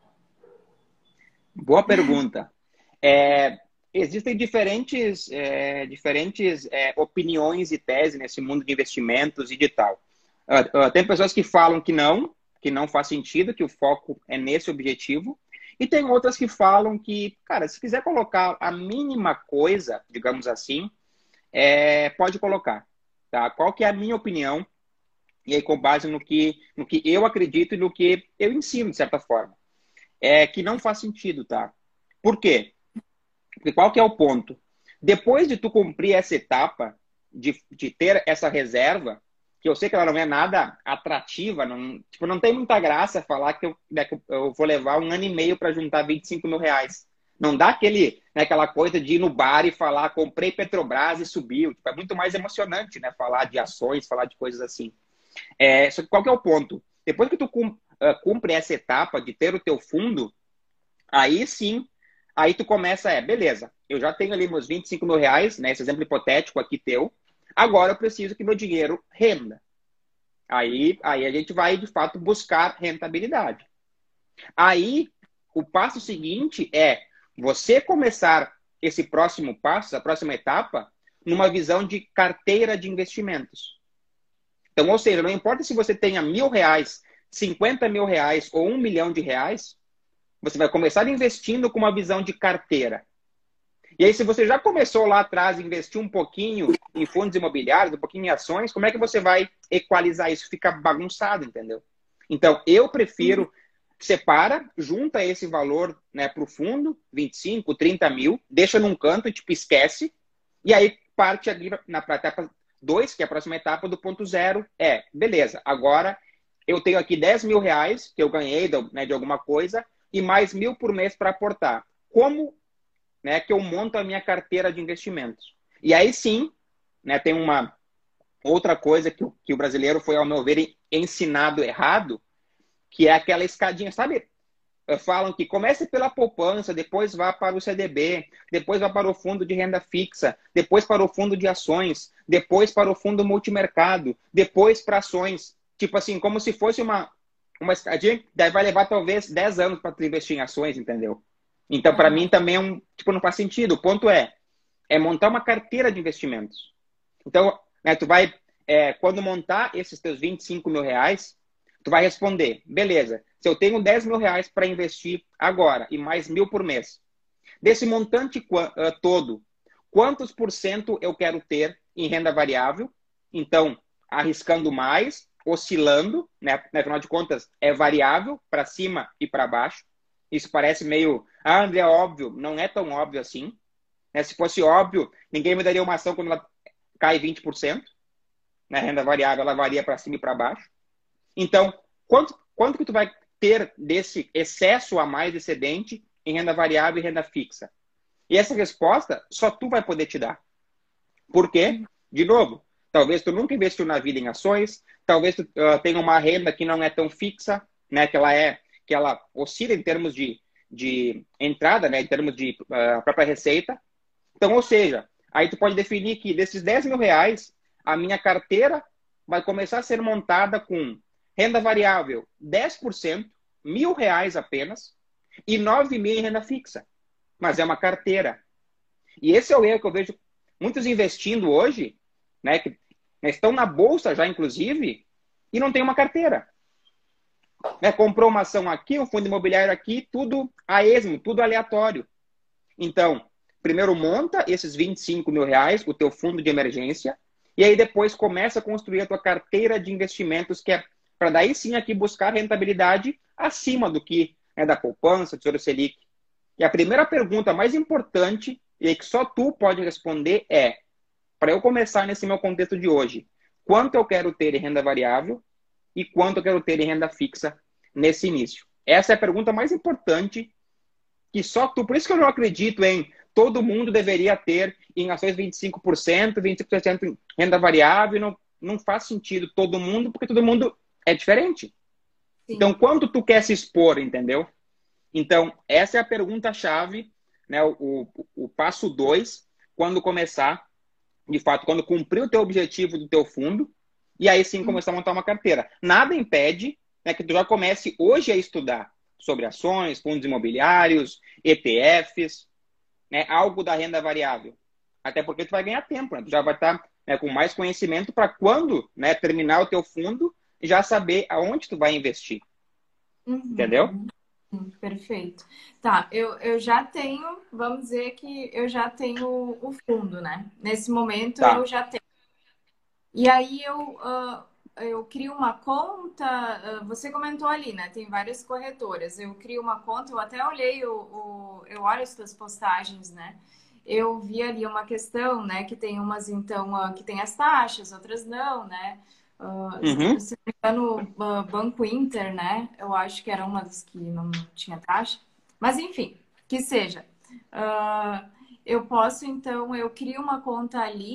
Boa pergunta. É, existem diferentes, é, diferentes é, opiniões e teses nesse mundo de investimentos e de tal. Uh, uh, tem pessoas que falam que não, que não faz sentido, que o foco é nesse objetivo. E tem outras que falam que, cara, se quiser colocar a mínima coisa, digamos assim, é, pode colocar. Tá? Qual que é a minha opinião? E aí, com base no que, no que eu acredito e no que eu ensino, de certa forma. É que não faz sentido, tá? Por quê? Porque qual que é o ponto? Depois de tu cumprir essa etapa, de, de ter essa reserva, que eu sei que ela não é nada atrativa, não, tipo, não tem muita graça falar que eu, né, que eu vou levar um ano e meio para juntar vinte e cinco mil reais. Não dá aquele, né, aquela coisa de ir no bar e falar, comprei Petrobras e subiu. Tipo, é muito mais emocionante, né? Falar de ações, falar de coisas assim. É, só que qual que é o ponto? Depois que tu cumpre essa etapa de ter o teu fundo, aí sim, aí tu começa, é, beleza, eu já tenho ali meus vinte e cinco mil reais, né, esse exemplo hipotético aqui teu, agora eu preciso que meu dinheiro renda. Aí, aí a gente vai, de fato, buscar rentabilidade. Aí, o passo seguinte é você começar esse próximo passo, a próxima etapa, numa visão de carteira de investimentos. Então, ou seja, não importa se você tenha mil reais, cinquenta mil reais ou um milhão de reais, você vai começar investindo com uma visão de carteira. E aí, se você já começou lá atrás a investir um pouquinho em fundos imobiliários, um pouquinho em ações, como é que você vai equalizar isso? Fica bagunçado, entendeu? Então, eu prefiro separa, junta esse valor, né, para o fundo, vinte e cinco, trinta mil, deixa num canto e tipo, esquece, e aí parte ali na etapa dois, que é a próxima etapa do ponto zero, é, beleza, agora eu tenho aqui dez mil reais que eu ganhei, né, de alguma coisa, e mais mil por mês para aportar. Como, né, que eu monto a minha carteira de investimentos? E aí sim, né, tem uma outra coisa que o, que o brasileiro foi, ao meu ver, ensinado errado, que é aquela escadinha, sabe? Falam que comece pela poupança, depois vá para o C D B, depois vá para o fundo de renda fixa, depois para o fundo de ações, depois para o fundo multimercado, depois para ações. Tipo assim, como se fosse uma, uma escadinha, daí vai levar talvez dez anos para tu investir em ações, entendeu? Então, para Aham. mim, também é um, tipo, não faz sentido. O ponto é, é montar uma carteira de investimentos. Então, né, tu vai, é, quando montar esses teus vinte e cinco mil reais, tu vai responder, beleza, se eu tenho dez mil reais para investir agora e mais mil por mês, desse montante uh, todo, quantos por cento eu quero ter em renda variável? Então, arriscando mais, oscilando, né? Afinal de contas, é variável para cima e para baixo. Isso parece meio, ah, André, óbvio. Não é tão óbvio assim. Né? Se fosse óbvio, ninguém me daria uma ação quando ela cai vinte por cento. Na renda variável, ela varia para cima e para baixo. Então, quanto, quanto que tu vai ter desse excesso a mais excedente em renda variável e renda fixa? E essa resposta só tu vai poder te dar. Por quê? De novo, talvez tu nunca investiu na vida em ações, talvez tu uh, tenha uma renda que não é tão fixa, né? Que ela é, que ela oscila em termos de, de entrada, né? Em termos de uh, própria receita. Então, ou seja, aí tu pode definir que desses dez mil reais, a minha carteira vai começar a ser montada com renda variável dez por cento, mil reais apenas, e nove mil em renda fixa. Mas é uma carteira. E esse é o erro que eu vejo muitos investindo hoje, né, que estão na bolsa já, inclusive, e não tem uma carteira. Né, comprou uma ação aqui, um fundo imobiliário aqui, tudo a esmo, tudo aleatório. Então, primeiro monta esses vinte e cinco mil reais, o teu fundo de emergência, e aí depois começa a construir a tua carteira de investimentos, que é para daí sim aqui buscar rentabilidade acima do que é da poupança, Tesouro Selic. E a primeira pergunta mais importante, e que só tu pode responder, é, para eu começar nesse meu contexto de hoje, quanto eu quero ter em renda variável e quanto eu quero ter em renda fixa nesse início? Essa é a pergunta mais importante que só tu... Por isso que eu não acredito em todo mundo deveria ter em ações vinte e cinco por cento, vinte e cinco por cento em renda variável. Não, não faz sentido todo mundo, porque todo mundo é diferente. Então, Sim. quanto tu quer se expor, entendeu? Então, essa é a pergunta-chave, né? O, o, o passo dois, quando começar, de fato, quando cumprir o teu objetivo do teu fundo, e aí sim começar a montar uma carteira. Nada impede, né, que tu já comece hoje a estudar sobre ações, fundos imobiliários, E T Fs, né, algo da renda variável. Até porque tu vai ganhar tempo, né? Tu já vai estar, né, com mais conhecimento para quando, né, terminar o teu fundo, já saber aonde tu vai investir. Entendeu? Uhum. Hum, Perfeito. Tá, eu, eu já tenho, vamos dizer que eu já tenho o fundo, né? Nesse momento eu Tá. já tenho. E aí eu, ah, eu crio uma conta, ah, você comentou ali, né? Tem várias corretoras. Eu crio uma conta, eu até olhei o, o- eu olho as suas postagens, né? Eu vi ali uma questão, né? Que tem umas, então, ah, que tem as taxas, outras não, né? Ah, Uhum. se não me engano, ah, Banco Inter, né? Eu acho que era uma das que não tinha taxa. Mas enfim, que seja. Ah, eu posso, então, eu crio uma conta ali.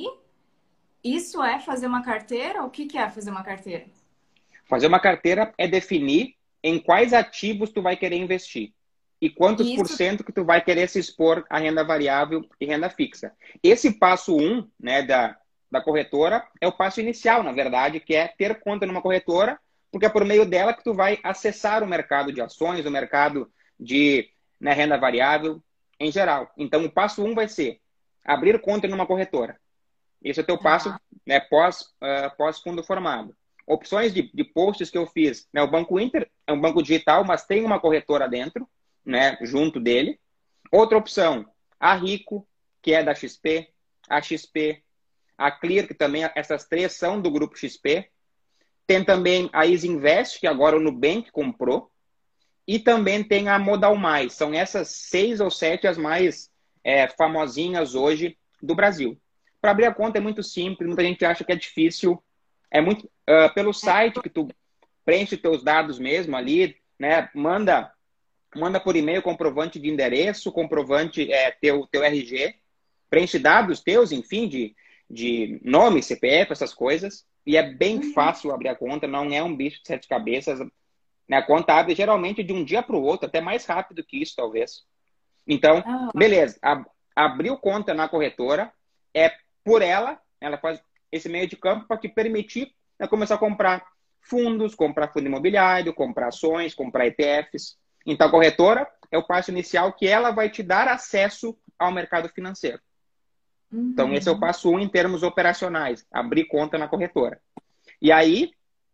Isso é fazer uma carteira? O que que é fazer uma carteira? Fazer uma carteira é definir em quais ativos tu vai querer investir e quantos E por isso, cento que tu vai querer se expor à renda variável e renda fixa. Esse passo um, né, da, da corretora é o passo inicial, na verdade, que é ter conta numa corretora, porque é por meio dela que tu vai acessar o mercado de ações, o mercado de, né, renda variável em geral. Então, o passo um vai ser abrir conta numa corretora. Esse é o teu passo, tá. né, pós, uh, pós fundo formado. Opções de, de posts que eu fiz, né, o Banco Inter é um banco digital, mas tem uma corretora dentro, né, junto dele. Outra opção, a Rico, que é da X P, a X P, a Clear, que também, essas três são do grupo X P. Tem também a Isinvest, que agora o Nubank comprou. E também tem a Modal Mais. São essas seis ou sete as mais é, famosinhas hoje do Brasil. Para abrir a conta é muito simples, muita gente acha que é difícil. É muito uh, pelo site que tu preenche teus dados mesmo ali, né? Manda, manda por e-mail comprovante de endereço, comprovante é, teu, teu R G, preenche dados teus, enfim, de, de nome, C P F, essas coisas. E é bem Uhum. fácil abrir a conta, não é um bicho de sete cabeças, né? A conta abre geralmente de um dia para o outro, até mais rápido que isso, talvez. Então, Ah, beleza. Ab abriu conta na corretora, é por ela, ela faz esse meio de campo para te permitir, né, começar a comprar fundos, comprar fundo imobiliário, comprar ações, comprar E T Fs. Então, a corretora é o passo inicial que ela vai te dar acesso ao mercado financeiro. Uhum. Então, esse é o passo um em termos operacionais, abrir conta na corretora. E aí,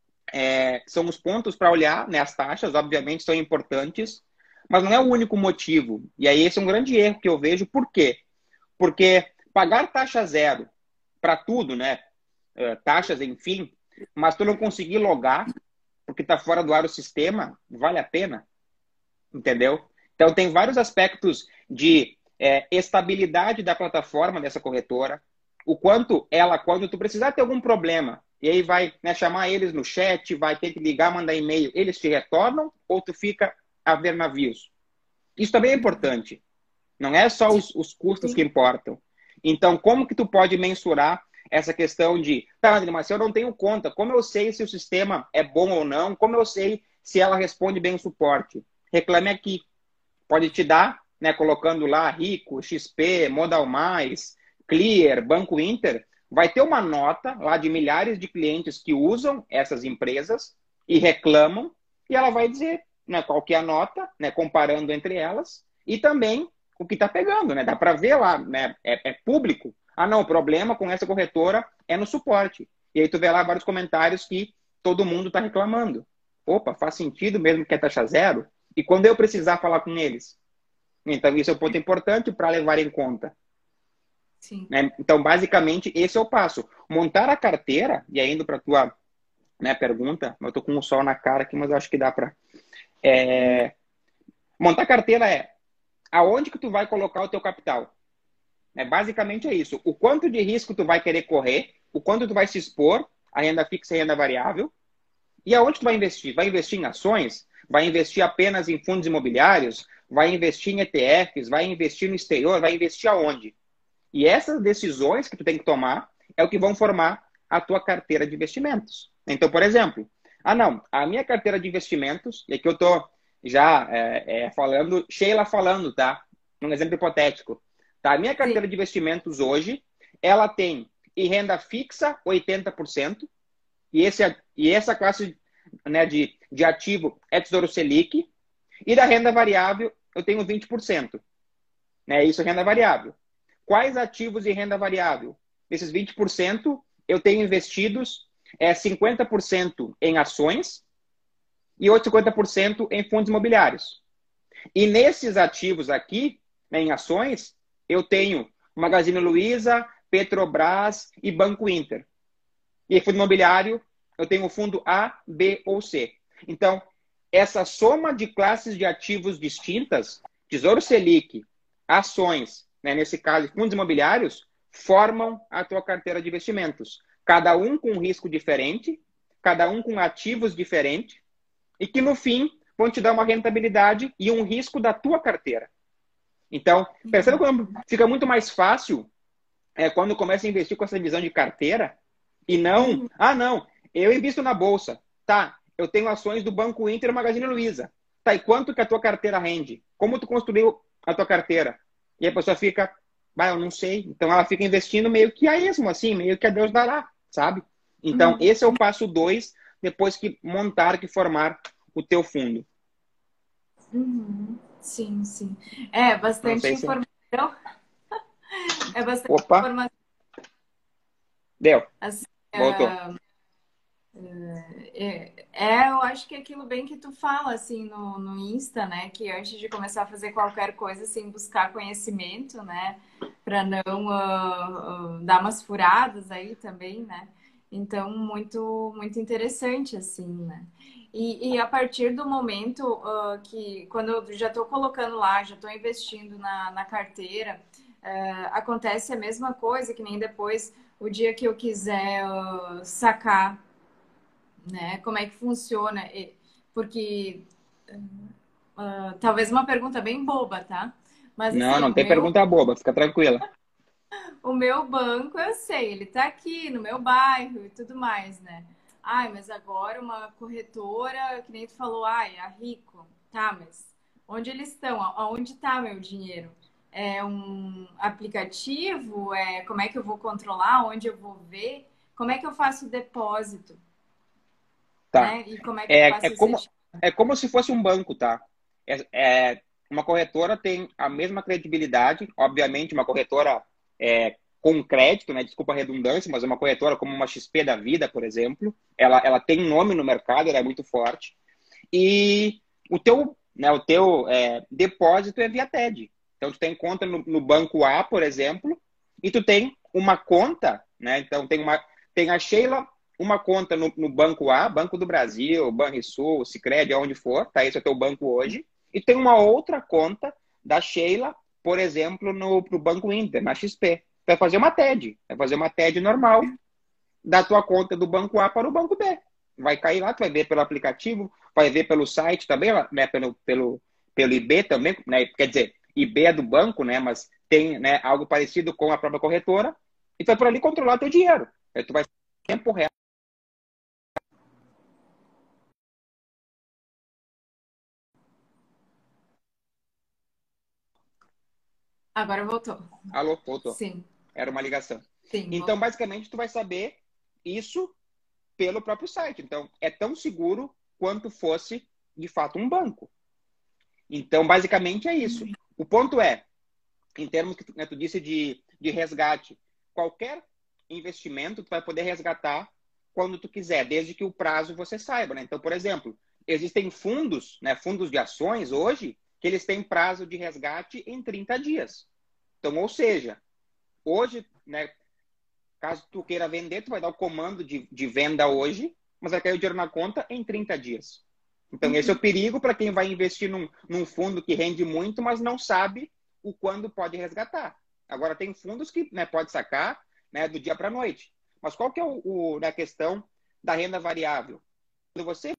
é, são os pontos para olhar, né? As taxas, obviamente, são importantes, mas não é o único motivo. E aí, esse é um grande erro que eu vejo. Por quê? Porque pagar taxa zero para tudo, né? É, taxas, enfim, mas tu não conseguir logar, porque está fora do ar o sistema, vale a pena? Entendeu? Então, tem vários aspectos de é, estabilidade da plataforma dessa corretora, o quanto ela, quando tu precisar ter algum problema, e aí vai, né, chamar eles no chat, vai ter que ligar, mandar e-mail, eles te retornam ou tu fica a ver navios. Isso também é importante. Não é só os, os custos que importam. Então, como que tu pode mensurar essa questão de, tá, André, mas se eu não tenho conta, como eu sei se o sistema é bom ou não? Como eu sei se ela responde bem o suporte? Reclame aqui. Pode te dar, né, colocando lá Rico, X P, Modal Mais, Clear, Banco Inter, vai ter uma nota lá de milhares de clientes que usam essas empresas e reclamam, e ela vai dizer, né, qual que é a nota, né, comparando entre elas, e também o que está pegando, né? Dá para ver lá, né? É, é público. Ah, não, o problema com essa corretora é no suporte. E aí tu vê lá vários comentários que todo mundo está reclamando. Opa, faz sentido mesmo que é taxa zero? E quando eu precisar falar com eles? Então, isso é um ponto importante para levar em conta. Sim. Né? Então, basicamente, esse é o passo. Montar a carteira, e aí indo para a tua, né, pergunta, eu estou com o sol na cara aqui, mas eu acho que dá para... É... Montar a carteira é aonde que tu vai colocar o teu capital. É, basicamente é isso. O quanto de risco tu vai querer correr, o quanto tu vai se expor a renda fixa e renda variável, e aonde tu vai investir? Vai investir em ações? Vai investir apenas em fundos imobiliários? Vai investir em E T Fs? Vai investir no exterior? Vai investir aonde? E essas decisões que tu tem que tomar é o que vão formar a tua carteira de investimentos. Então, por exemplo, ah não, a minha carteira de investimentos, e aqui eu tô já é, é, falando, Sheila falando, tá? Um exemplo hipotético. Tá? A minha carteira Sim. de investimentos hoje, ela tem em renda fixa oitenta por cento, e, esse, e essa classe, né, de, de ativo é Tesouro Selic, e da renda variável eu tenho vinte por cento. Né? Isso é renda variável. Quais ativos em renda variável? Desses vinte por cento, eu tenho investidos é, cinquenta por cento em ações e outros cinquenta por cento em fundos imobiliários. E nesses ativos aqui, né, em ações, eu tenho Magazine Luiza, Petrobras e Banco Inter. E em fundo imobiliário, eu tenho o fundo A, B ou C. Então, essa soma de classes de ativos distintas, Tesouro Selic, ações, né, nesse caso, fundos imobiliários, formam a tua carteira de investimentos. Cada um com um risco diferente, cada um com ativos diferentes, e que, no fim, vão te dar uma rentabilidade e um risco da tua carteira. Então, percebe como fica muito mais fácil é, quando começa a investir com essa visão de carteira e não, ah, não, eu invisto na bolsa. Tá, eu tenho ações do Banco Inter e Magazine Luiza. Tá, e quanto que a tua carteira rende? Como tu construiu a tua carteira? E a pessoa fica, bah, eu não sei. Então, ela fica investindo meio que a esmo, assim, meio que a Deus dará, sabe? Então, uhum. esse é o passo dois, depois que montar, que formar o teu fundo. Uhum. Sim, sim. É bastante informação. Se... É bastante Opa. informação. Deu. Assim, Voltou. É, é, eu acho que é aquilo bem que tu fala, assim, no, no Insta, né? Que antes de começar a fazer qualquer coisa, assim, buscar conhecimento, né? Para não uh, uh, dar umas furadas aí também, né? Então, muito, muito interessante, assim, né? E, e a partir do momento uh, que, quando eu já estou colocando lá, já estou investindo na, na carteira, uh, acontece a mesma coisa, que nem depois, o dia que eu quiser uh, sacar, né? Como é que funciona? Porque uh, talvez uma pergunta bem boba, tá? Mas, não, assim, não tem meu... pergunta boba, fica tranquila. O meu banco, eu sei, ele tá aqui no meu bairro e tudo mais, né? Ai, mas agora uma corretora, que nem tu falou, ai, a Rico. Tá, mas onde eles estão? Aonde tá meu dinheiro? É um aplicativo? É, como é que eu vou controlar? Onde eu vou ver? Como é que eu faço o depósito? Tá. Né? E como é que É, eu faço é, como, esse... é como se fosse um banco, tá? É, é, uma corretora tem a mesma credibilidade, obviamente, uma corretora é, com crédito, né? Desculpa a redundância, mas uma corretora como uma X P da vida, por exemplo, ela, ela tem nome no mercado, ela é muito forte. E o teu, né, o teu é, depósito é via T E D. Então, tu tem conta no, no banco A, por exemplo, e tu tem uma conta, né? Então, tem, uma, tem a Sheila, uma conta no, no banco A, Banco do Brasil, Banrisul, Sicredi, aonde for, tá? Esse é o teu banco hoje. E tem uma outra conta da Sheila, por exemplo, no pro Banco Inter, na X P. Vai fazer uma T E D, vai fazer uma T E D normal da tua conta do banco A para o banco B. Vai cair lá, tu vai ver pelo aplicativo, vai ver pelo site também, né, pelo, pelo, pelo I B também, né, quer dizer, I B é do banco, né, mas tem, né, algo parecido com a própria corretora, e tu vai por ali controlar teu dinheiro. Aí tu vai em tempo real. Agora voltou. Alô, voltou. Sim. Era uma ligação. Sim, então, basicamente, tu vai saber isso pelo próprio site. Então, é tão seguro quanto fosse, de fato, um banco. Então, basicamente, é isso. O ponto é, em termos que tu, né, tu disse de, de resgate, qualquer investimento tu vai poder resgatar quando tu quiser, desde que o prazo você saiba, né? Então, por exemplo, existem fundos, né, fundos de ações hoje, que eles têm prazo de resgate em trinta dias. Então, ou seja, hoje, né, caso tu queira vender, tu vai dar o comando de, de venda hoje, mas vai cair o dinheiro na conta em trinta dias. Então, uhum. esse é o perigo para quem vai investir num, num fundo que rende muito, mas não sabe o quando pode resgatar. Agora, tem fundos que, né, pode sacar, né, do dia para a noite. Mas qual que é o, o, né, a questão da renda variável? Quando você...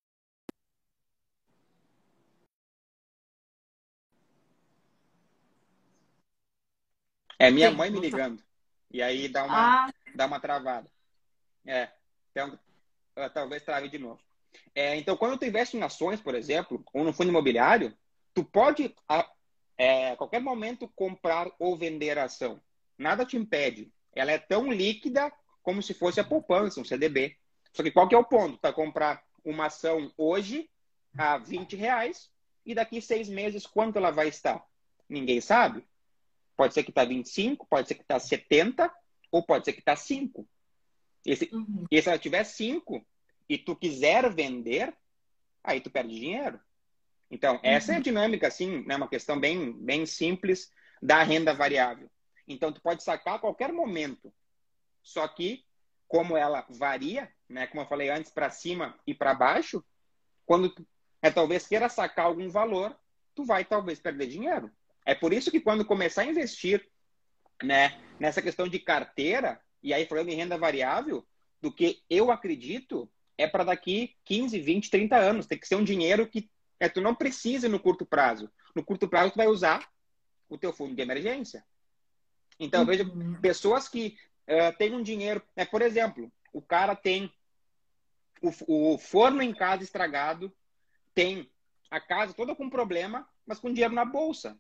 É minha Sim, mãe me voltou. ligando. E aí dá uma, Ah. dá uma travada. É, então, talvez trave de novo. É, então, quando tu investe em ações, por exemplo, ou no fundo imobiliário, tu pode, a é, qualquer momento, comprar ou vender a ação. Nada te impede. Ela é tão líquida como se fosse a poupança, um C D B. Só que qual que é o ponto? Tu vai comprar uma ação hoje a vinte reais e daqui seis meses, quanto ela vai estar? Ninguém sabe. Pode ser que está vinte e cinco, pode ser que está setenta, ou pode ser que está cinco. E se, Uhum. e se ela tiver cinco e tu quiser vender, aí tu perde dinheiro. Então, essa é a dinâmica, assim, né, uma questão bem, bem simples da renda variável. Então, tu pode sacar a qualquer momento. Só que, como ela varia, né, como eu falei antes, para cima e para baixo, quando tu é, talvez queira sacar algum valor, tu vai talvez perder dinheiro. É por isso que quando começar a investir, né, nessa questão de carteira, e aí falando em renda variável, do que eu acredito é para daqui quinze, vinte, trinta anos. Tem que ser um dinheiro que é, tu não precisa no curto prazo. No curto prazo, tu vai usar o teu fundo de emergência. Então, eu vejo Uhum. pessoas que uh, têm um dinheiro... Né, por exemplo, o cara tem o, o forno em casa estragado, tem a casa toda com problema, mas com dinheiro na bolsa.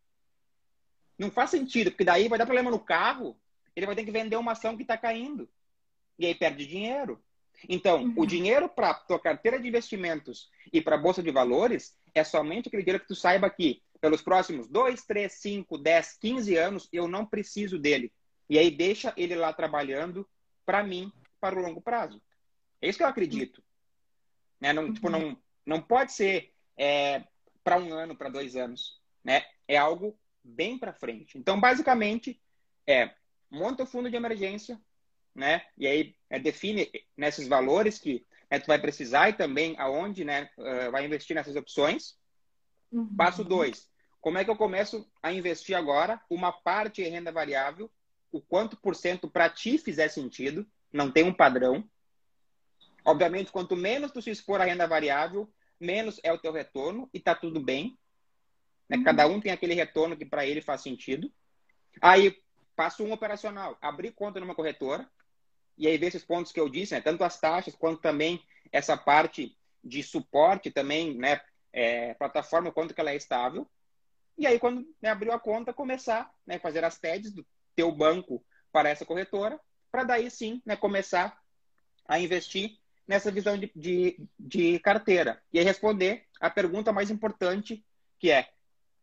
Não faz sentido, porque daí vai dar problema no carro, ele vai ter que vender uma ação que está caindo. E aí perde dinheiro. Então, Uhum. o dinheiro para tua carteira de investimentos e para a bolsa de valores é somente aquele dinheiro que tu saiba que pelos próximos dois, três, cinco, dez, quinze anos eu não preciso dele. E aí deixa ele lá trabalhando para mim, para o longo prazo. É isso que eu acredito. Né? Não, uhum. tipo, não, não pode ser é, para um ano, para dois anos. Né? É algo bem para frente. Então, basicamente, é monta o fundo de emergência, né? E aí é, define nesses valores que né, tu vai precisar e também aonde, né, uh, vai investir nessas opções. Uhum. Passo dois. Como é que eu começo a investir agora uma parte em renda variável? O quanto por cento para ti fizer sentido? Não tem um padrão. Obviamente, quanto menos tu se expor à renda variável, menos é o teu retorno e tá tudo bem. Né? Uhum. Cada um tem aquele retorno que para ele faz sentido. Aí, passo um operacional. Abrir conta numa corretora. E aí ver esses pontos que eu disse, né? Tanto as taxas quanto também essa parte de suporte também, né? É, plataforma, quanto que ela é estável. E aí, quando né, abriu a conta, começar né, fazer as T E Ds do teu banco para essa corretora, para daí sim né, começar a investir nessa visão de, de, de carteira. E aí responder a pergunta mais importante, que é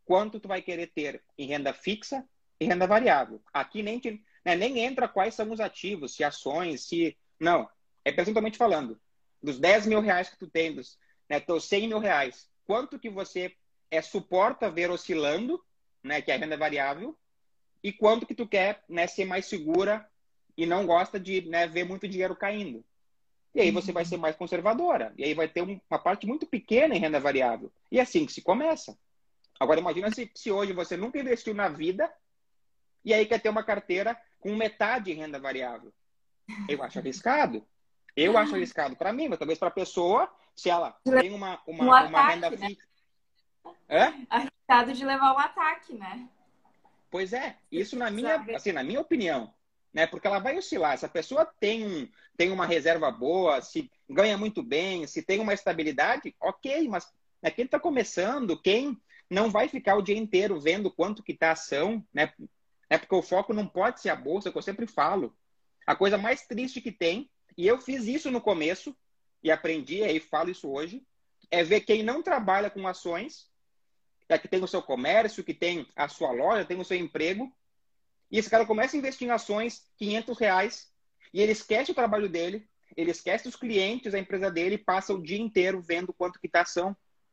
quanto tu vai querer ter em renda fixa e renda variável. Aqui nem, te, né, nem entra quais são os ativos, se ações, se... Não, é percentualmente falando. Dos dez mil reais que tu tem, dos né, teus cem mil reais, quanto que você é, suporta ver oscilando, né, que é a renda variável, e quanto que tu quer, né, ser mais segura e não gosta de, né, ver muito dinheiro caindo. E aí você vai ser mais conservadora. E aí vai ter uma parte muito pequena em renda variável. E é assim que se começa. Agora imagina se, se hoje você nunca investiu na vida e aí quer ter uma carteira com metade em renda variável. Eu acho arriscado. Eu acho arriscado para mim, mas talvez para a pessoa, se ela tem uma, Um uma, uma renda ataque, né? fixa. Hã? Arriscado de levar um ataque, né? Pois é, isso na minha, Sabe? assim, na minha opinião, né? Porque ela vai oscilar. Se a pessoa tem, um, tem uma reserva boa, se ganha muito bem, se tem uma estabilidade, ok, mas é quem está começando, quem não vai ficar o dia inteiro vendo quanto que está a ação, né? É porque o foco não pode ser a bolsa, que eu sempre falo. A coisa mais triste que tem, e eu fiz isso no começo, e aprendi, e falo isso hoje, é ver quem não trabalha com ações, é que tem o seu comércio, que tem a sua loja, tem o seu emprego, e esse cara começa a investir em ações, quinhentos reais, e ele esquece o trabalho dele, ele esquece os clientes, a empresa dele, e passa o dia inteiro vendo quanto que está a ação.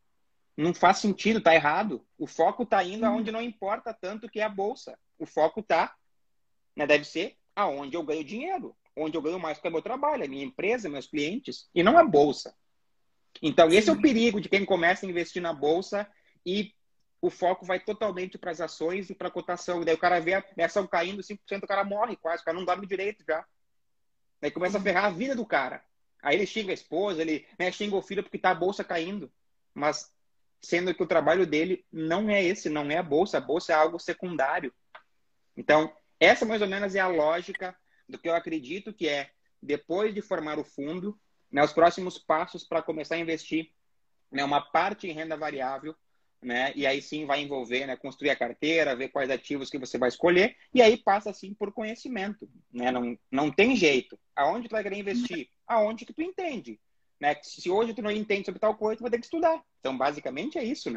Não faz sentido, tá errado. O foco está indo aonde não importa tanto que é a bolsa. O foco está, né, deve ser aonde eu ganho dinheiro, onde eu ganho mais com o meu trabalho, a minha empresa, meus clientes, e não a bolsa. Então, esse é o perigo de quem começa a investir na bolsa e o foco vai totalmente para as ações e para a cotação. E daí o cara vê a ação caindo, cinco por cento o cara morre quase, o cara não dorme direito já. Daí começa a ferrar a vida do cara. Aí ele xinga a esposa, ele, né, xinga o filho porque tá a bolsa caindo. Mas sendo que o trabalho dele não é esse, não é a bolsa. A bolsa é algo secundário. Então, essa mais ou menos é a lógica do que eu acredito que é, depois de formar o fundo, né, os próximos passos para começar a investir, né, uma parte em renda variável, né, e aí sim vai envolver, né, construir a carteira, ver quais ativos que você vai escolher, e aí passa assim por conhecimento. Né, não, não tem jeito. Aonde tu vai querer investir? Aonde que tu entende. Né? Se hoje tu não entende sobre tal coisa, tu vai ter que estudar. Então, basicamente é isso, né?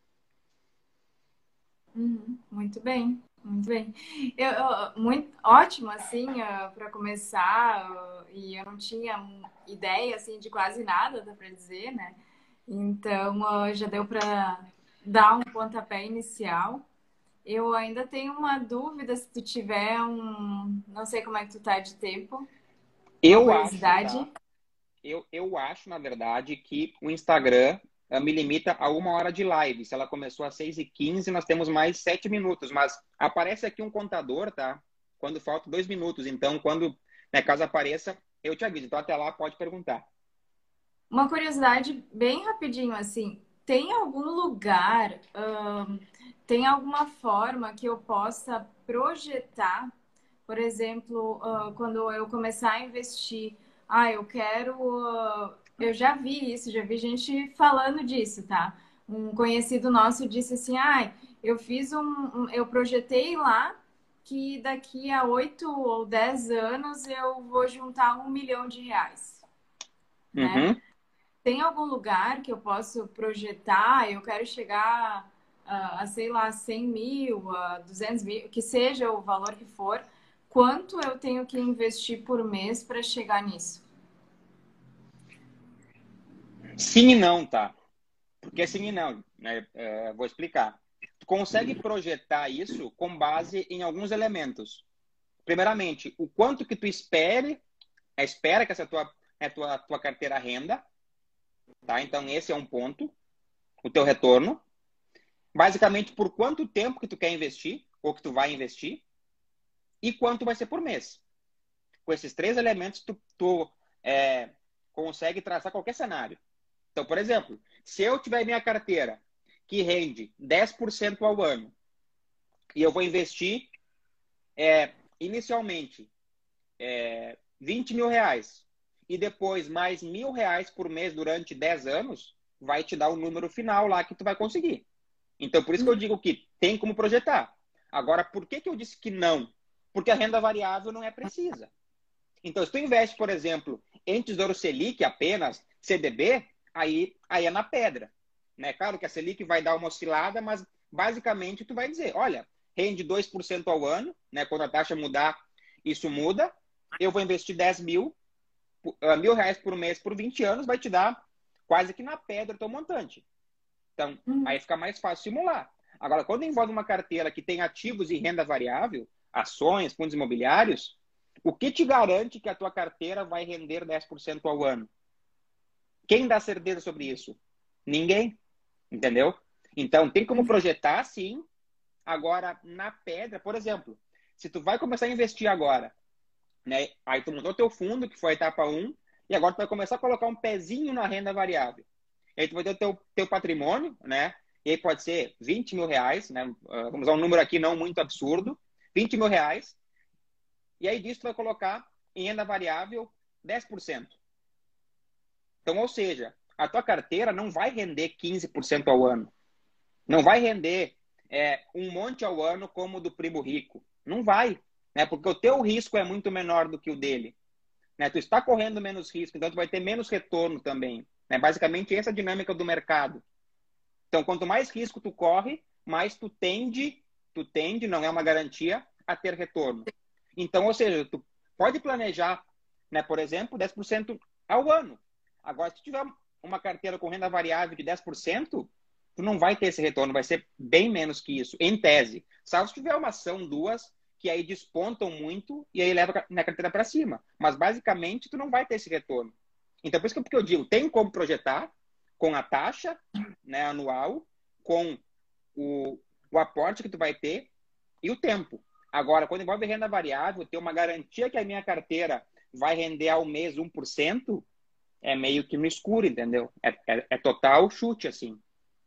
Uhum, muito bem, muito bem. Eu, eu- muito ótimo assim para começar, uh, e eu não tinha ideia assim de quase nada, dá para dizer, né? Então uh, já deu para dar um pontapé inicial. Eu ainda tenho uma dúvida se tu tiver um, não sei como é que tu tá de tempo, uma Eu acho, curiosidade. tá? Eu, eu acho, na verdade, que o Instagram eh, me limita a uma hora de live. Se ela começou às seis e quinze, nós temos mais sete minutos. Mas aparece aqui um contador, tá? Quando faltam dois minutos. Então, quando, né, caso apareça, eu te aviso. Então, até lá, pode perguntar. Uma curiosidade bem rapidinho, assim, tem algum lugar, ahn, tem alguma forma que eu possa projetar, por exemplo, ah, quando eu começar a investir, ah, eu quero, ah, eu já vi isso, já vi gente falando disso, tá? Um conhecido nosso disse assim, ah, eu fiz um, um- eu projetei lá que daqui a oito ou dez anos eu vou juntar um milhão de reais, né? Uhum. Tem algum lugar que eu posso projetar? Eu quero chegar a, a, sei lá, cem mil, a duzentos mil, que seja o valor que for. Quanto eu tenho que investir por mês para chegar nisso? Sim e não, tá? Porque sim e não, né? É, vou explicar. Tu consegue projetar isso com base em alguns elementos. Primeiramente, o quanto que tu espere, é, espera que essa tua, é, tua, tua carteira renda, tá? Então, esse é um ponto, o teu retorno. Basicamente, por quanto tempo que tu quer investir, ou que tu vai investir, e quanto vai ser por mês. Com esses três elementos, tu, tu é, consegue traçar qualquer cenário. Então, por exemplo, se eu tiver minha carteira que rende dez por cento ao ano, e eu vou investir é, inicialmente é, vinte mil reais, e depois mais mil reais por mês durante dez anos, vai te dar o número final lá que tu vai conseguir. Então, por isso que eu digo que tem como projetar. Agora, por que, que eu disse que não? Porque a renda variável não é precisa. Então, se tu investe, por exemplo, em Tesouro Selic apenas, C D B, aí, aí é na pedra. Né? Claro que a Selic vai dar uma oscilada, mas basicamente tu vai dizer, olha, rende dois por cento ao ano, né? Quando a taxa mudar, isso muda. Eu vou investir dez mil, uh, mil reais por mês por vinte anos, vai te dar quase que na pedra o teu montante. Então, Uhum. aí fica mais fácil simular. Agora, quando envolve uma carteira que tem ativos e renda variável, ações, fundos imobiliários, o que te garante que a tua carteira vai render dez por cento ao ano? Quem dá certeza sobre isso? Ninguém. Entendeu? Então, tem como projetar, sim. Agora, na pedra, por exemplo, se tu vai começar a investir agora, né? Aí tu montou teu fundo, que foi a etapa um, e agora tu vai começar a colocar um pezinho na renda variável. E aí tu vai ter o teu, teu patrimônio, né? E aí pode ser vinte mil reais, né? Uh, vamos usar um número aqui não muito absurdo. vinte mil reais. E aí disso tu vai colocar em renda variável dez por cento. Então, ou seja, a tua carteira não vai render quinze por cento ao ano. Não vai render é, um monte ao ano como o do primo rico. Não vai, né? Porque o teu risco é muito menor do que o dele. Né? Tu está correndo menos risco, então tu vai ter menos retorno também. Né? Basicamente, essa é a dinâmica do mercado. Então, quanto mais risco tu corre, mais tu tende, tu tende, não é uma garantia, a ter retorno. Então, ou seja, tu pode planejar, né, por exemplo, dez por cento ao ano. Agora, se tu tiver uma carteira com renda variável de dez por cento, tu não vai ter esse retorno, vai ser bem menos que isso, em tese. Salvo se tiver uma ação, duas, que aí despontam muito e aí leva a carteira para cima. Mas, basicamente, tu não vai ter esse retorno. Então, por isso que eu digo, tem como projetar com a taxa, né, anual, com o, o aporte que tu vai ter e o tempo. Agora, quando envolve renda variável, ter uma garantia que a minha carteira vai render ao mês um por cento, é meio que no escuro, entendeu? É, é, é total chute, assim.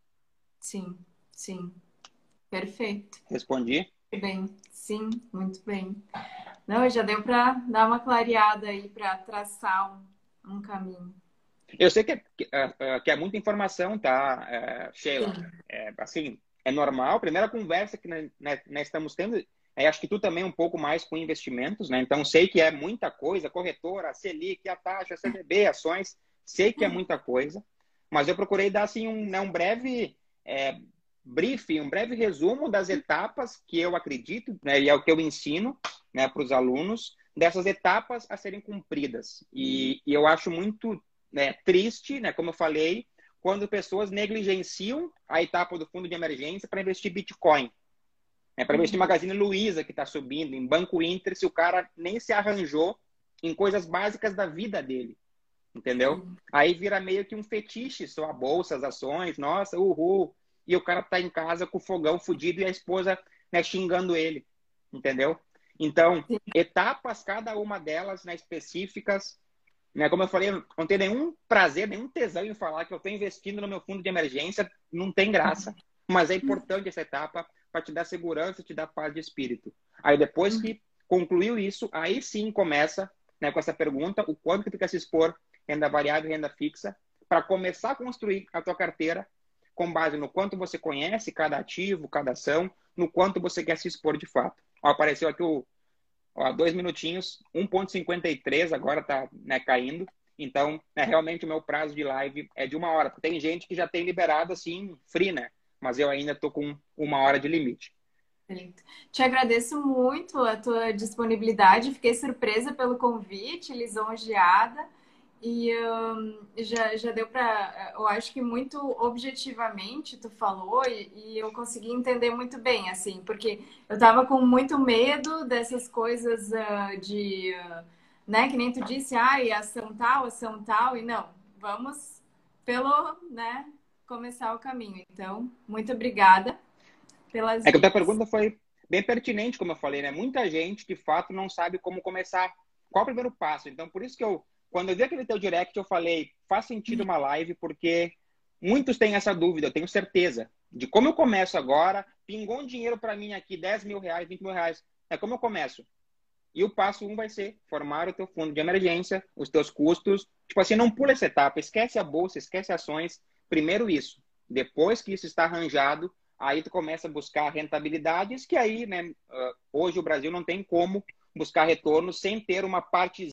Sim, sim. Perfeito. Respondi? Muito bem, sim, muito bem. Não, já deu para dar uma clareada aí, para traçar um, um caminho. Eu sei que é, que, é, que é muita informação, tá, é, Sheila? Sim. É, assim, é normal. Primeira conversa que nós, nós estamos tendo, é, acho que tu também um pouco mais com investimentos, né? Então, sei que é muita coisa, corretora, Selic, a taxa, C D B, ações, sei que é muita coisa, mas eu procurei dar, assim, um, né, um breve é, briefing, um breve resumo das etapas que eu acredito, né, e é o que eu ensino, né, para os alunos, dessas etapas a serem cumpridas. E, e eu acho muito... Né, triste, né, como eu falei, quando pessoas negligenciam a etapa do fundo de emergência para investir Bitcoin. Né, para investir em Magazine Luiza, que está subindo, em Banco Inter, se o cara nem se arranjou em coisas básicas da vida dele. Entendeu? Sim. Aí vira meio que um fetiche, só a bolsa, as ações, nossa, uhul. E o cara tá em casa com o fogão fudido e a esposa, né, xingando ele. Entendeu? Então, etapas, cada uma delas, né, específicas. Né? Como eu falei, não tem nenhum prazer, nenhum tesão em falar que eu estou investindo no meu fundo de emergência, não tem graça. Mas é importante essa etapa para te dar segurança, te dar paz de espírito. Aí depois que concluiu isso, aí sim começa, né, com essa pergunta, o quanto que tu quer se expor, renda variável e renda fixa, para começar a construir a tua carteira com base no quanto você conhece cada ativo, cada ação, no quanto você quer se expor de fato. Ó, apareceu aqui o Ó, dois minutinhos, um ponto cinquenta e três agora tá, né, caindo. Então, né, realmente o meu prazo de live é de uma hora. Porque tem gente que já tem liberado assim, free, né? Mas eu ainda tô com uma hora de limite. Perfeito. Te agradeço muito a tua disponibilidade. Fiquei surpresa pelo convite, lisonjeada. E hum, já, já deu para, eu acho que muito objetivamente tu falou e, e eu consegui entender muito bem, assim, porque eu tava com muito medo dessas coisas ah, de, ah, né, que nem tu disse, ai, ação tal, ação tal, e não, vamos pelo, né, começar o caminho. Então, muito obrigada pelas É que a tua dicas. pergunta foi bem pertinente, como eu falei, né? Muita gente, de fato, não sabe como começar. Qual o primeiro passo? Então, por isso que eu, quando eu vi aquele teu direct, eu falei, faz sentido uma live, porque muitos têm essa dúvida, eu tenho certeza, de como eu começo agora, pingou um dinheiro para mim aqui, dez mil reais, vinte mil reais, é como eu começo? E o passo um vai ser formar o teu fundo de emergência, os teus custos. Tipo assim, não pula essa etapa, esquece a bolsa, esquece ações. Primeiro isso. Depois que isso está arranjado, aí tu começa a buscar rentabilidades, que aí, né, hoje o Brasil não tem como buscar retorno sem ter uma parte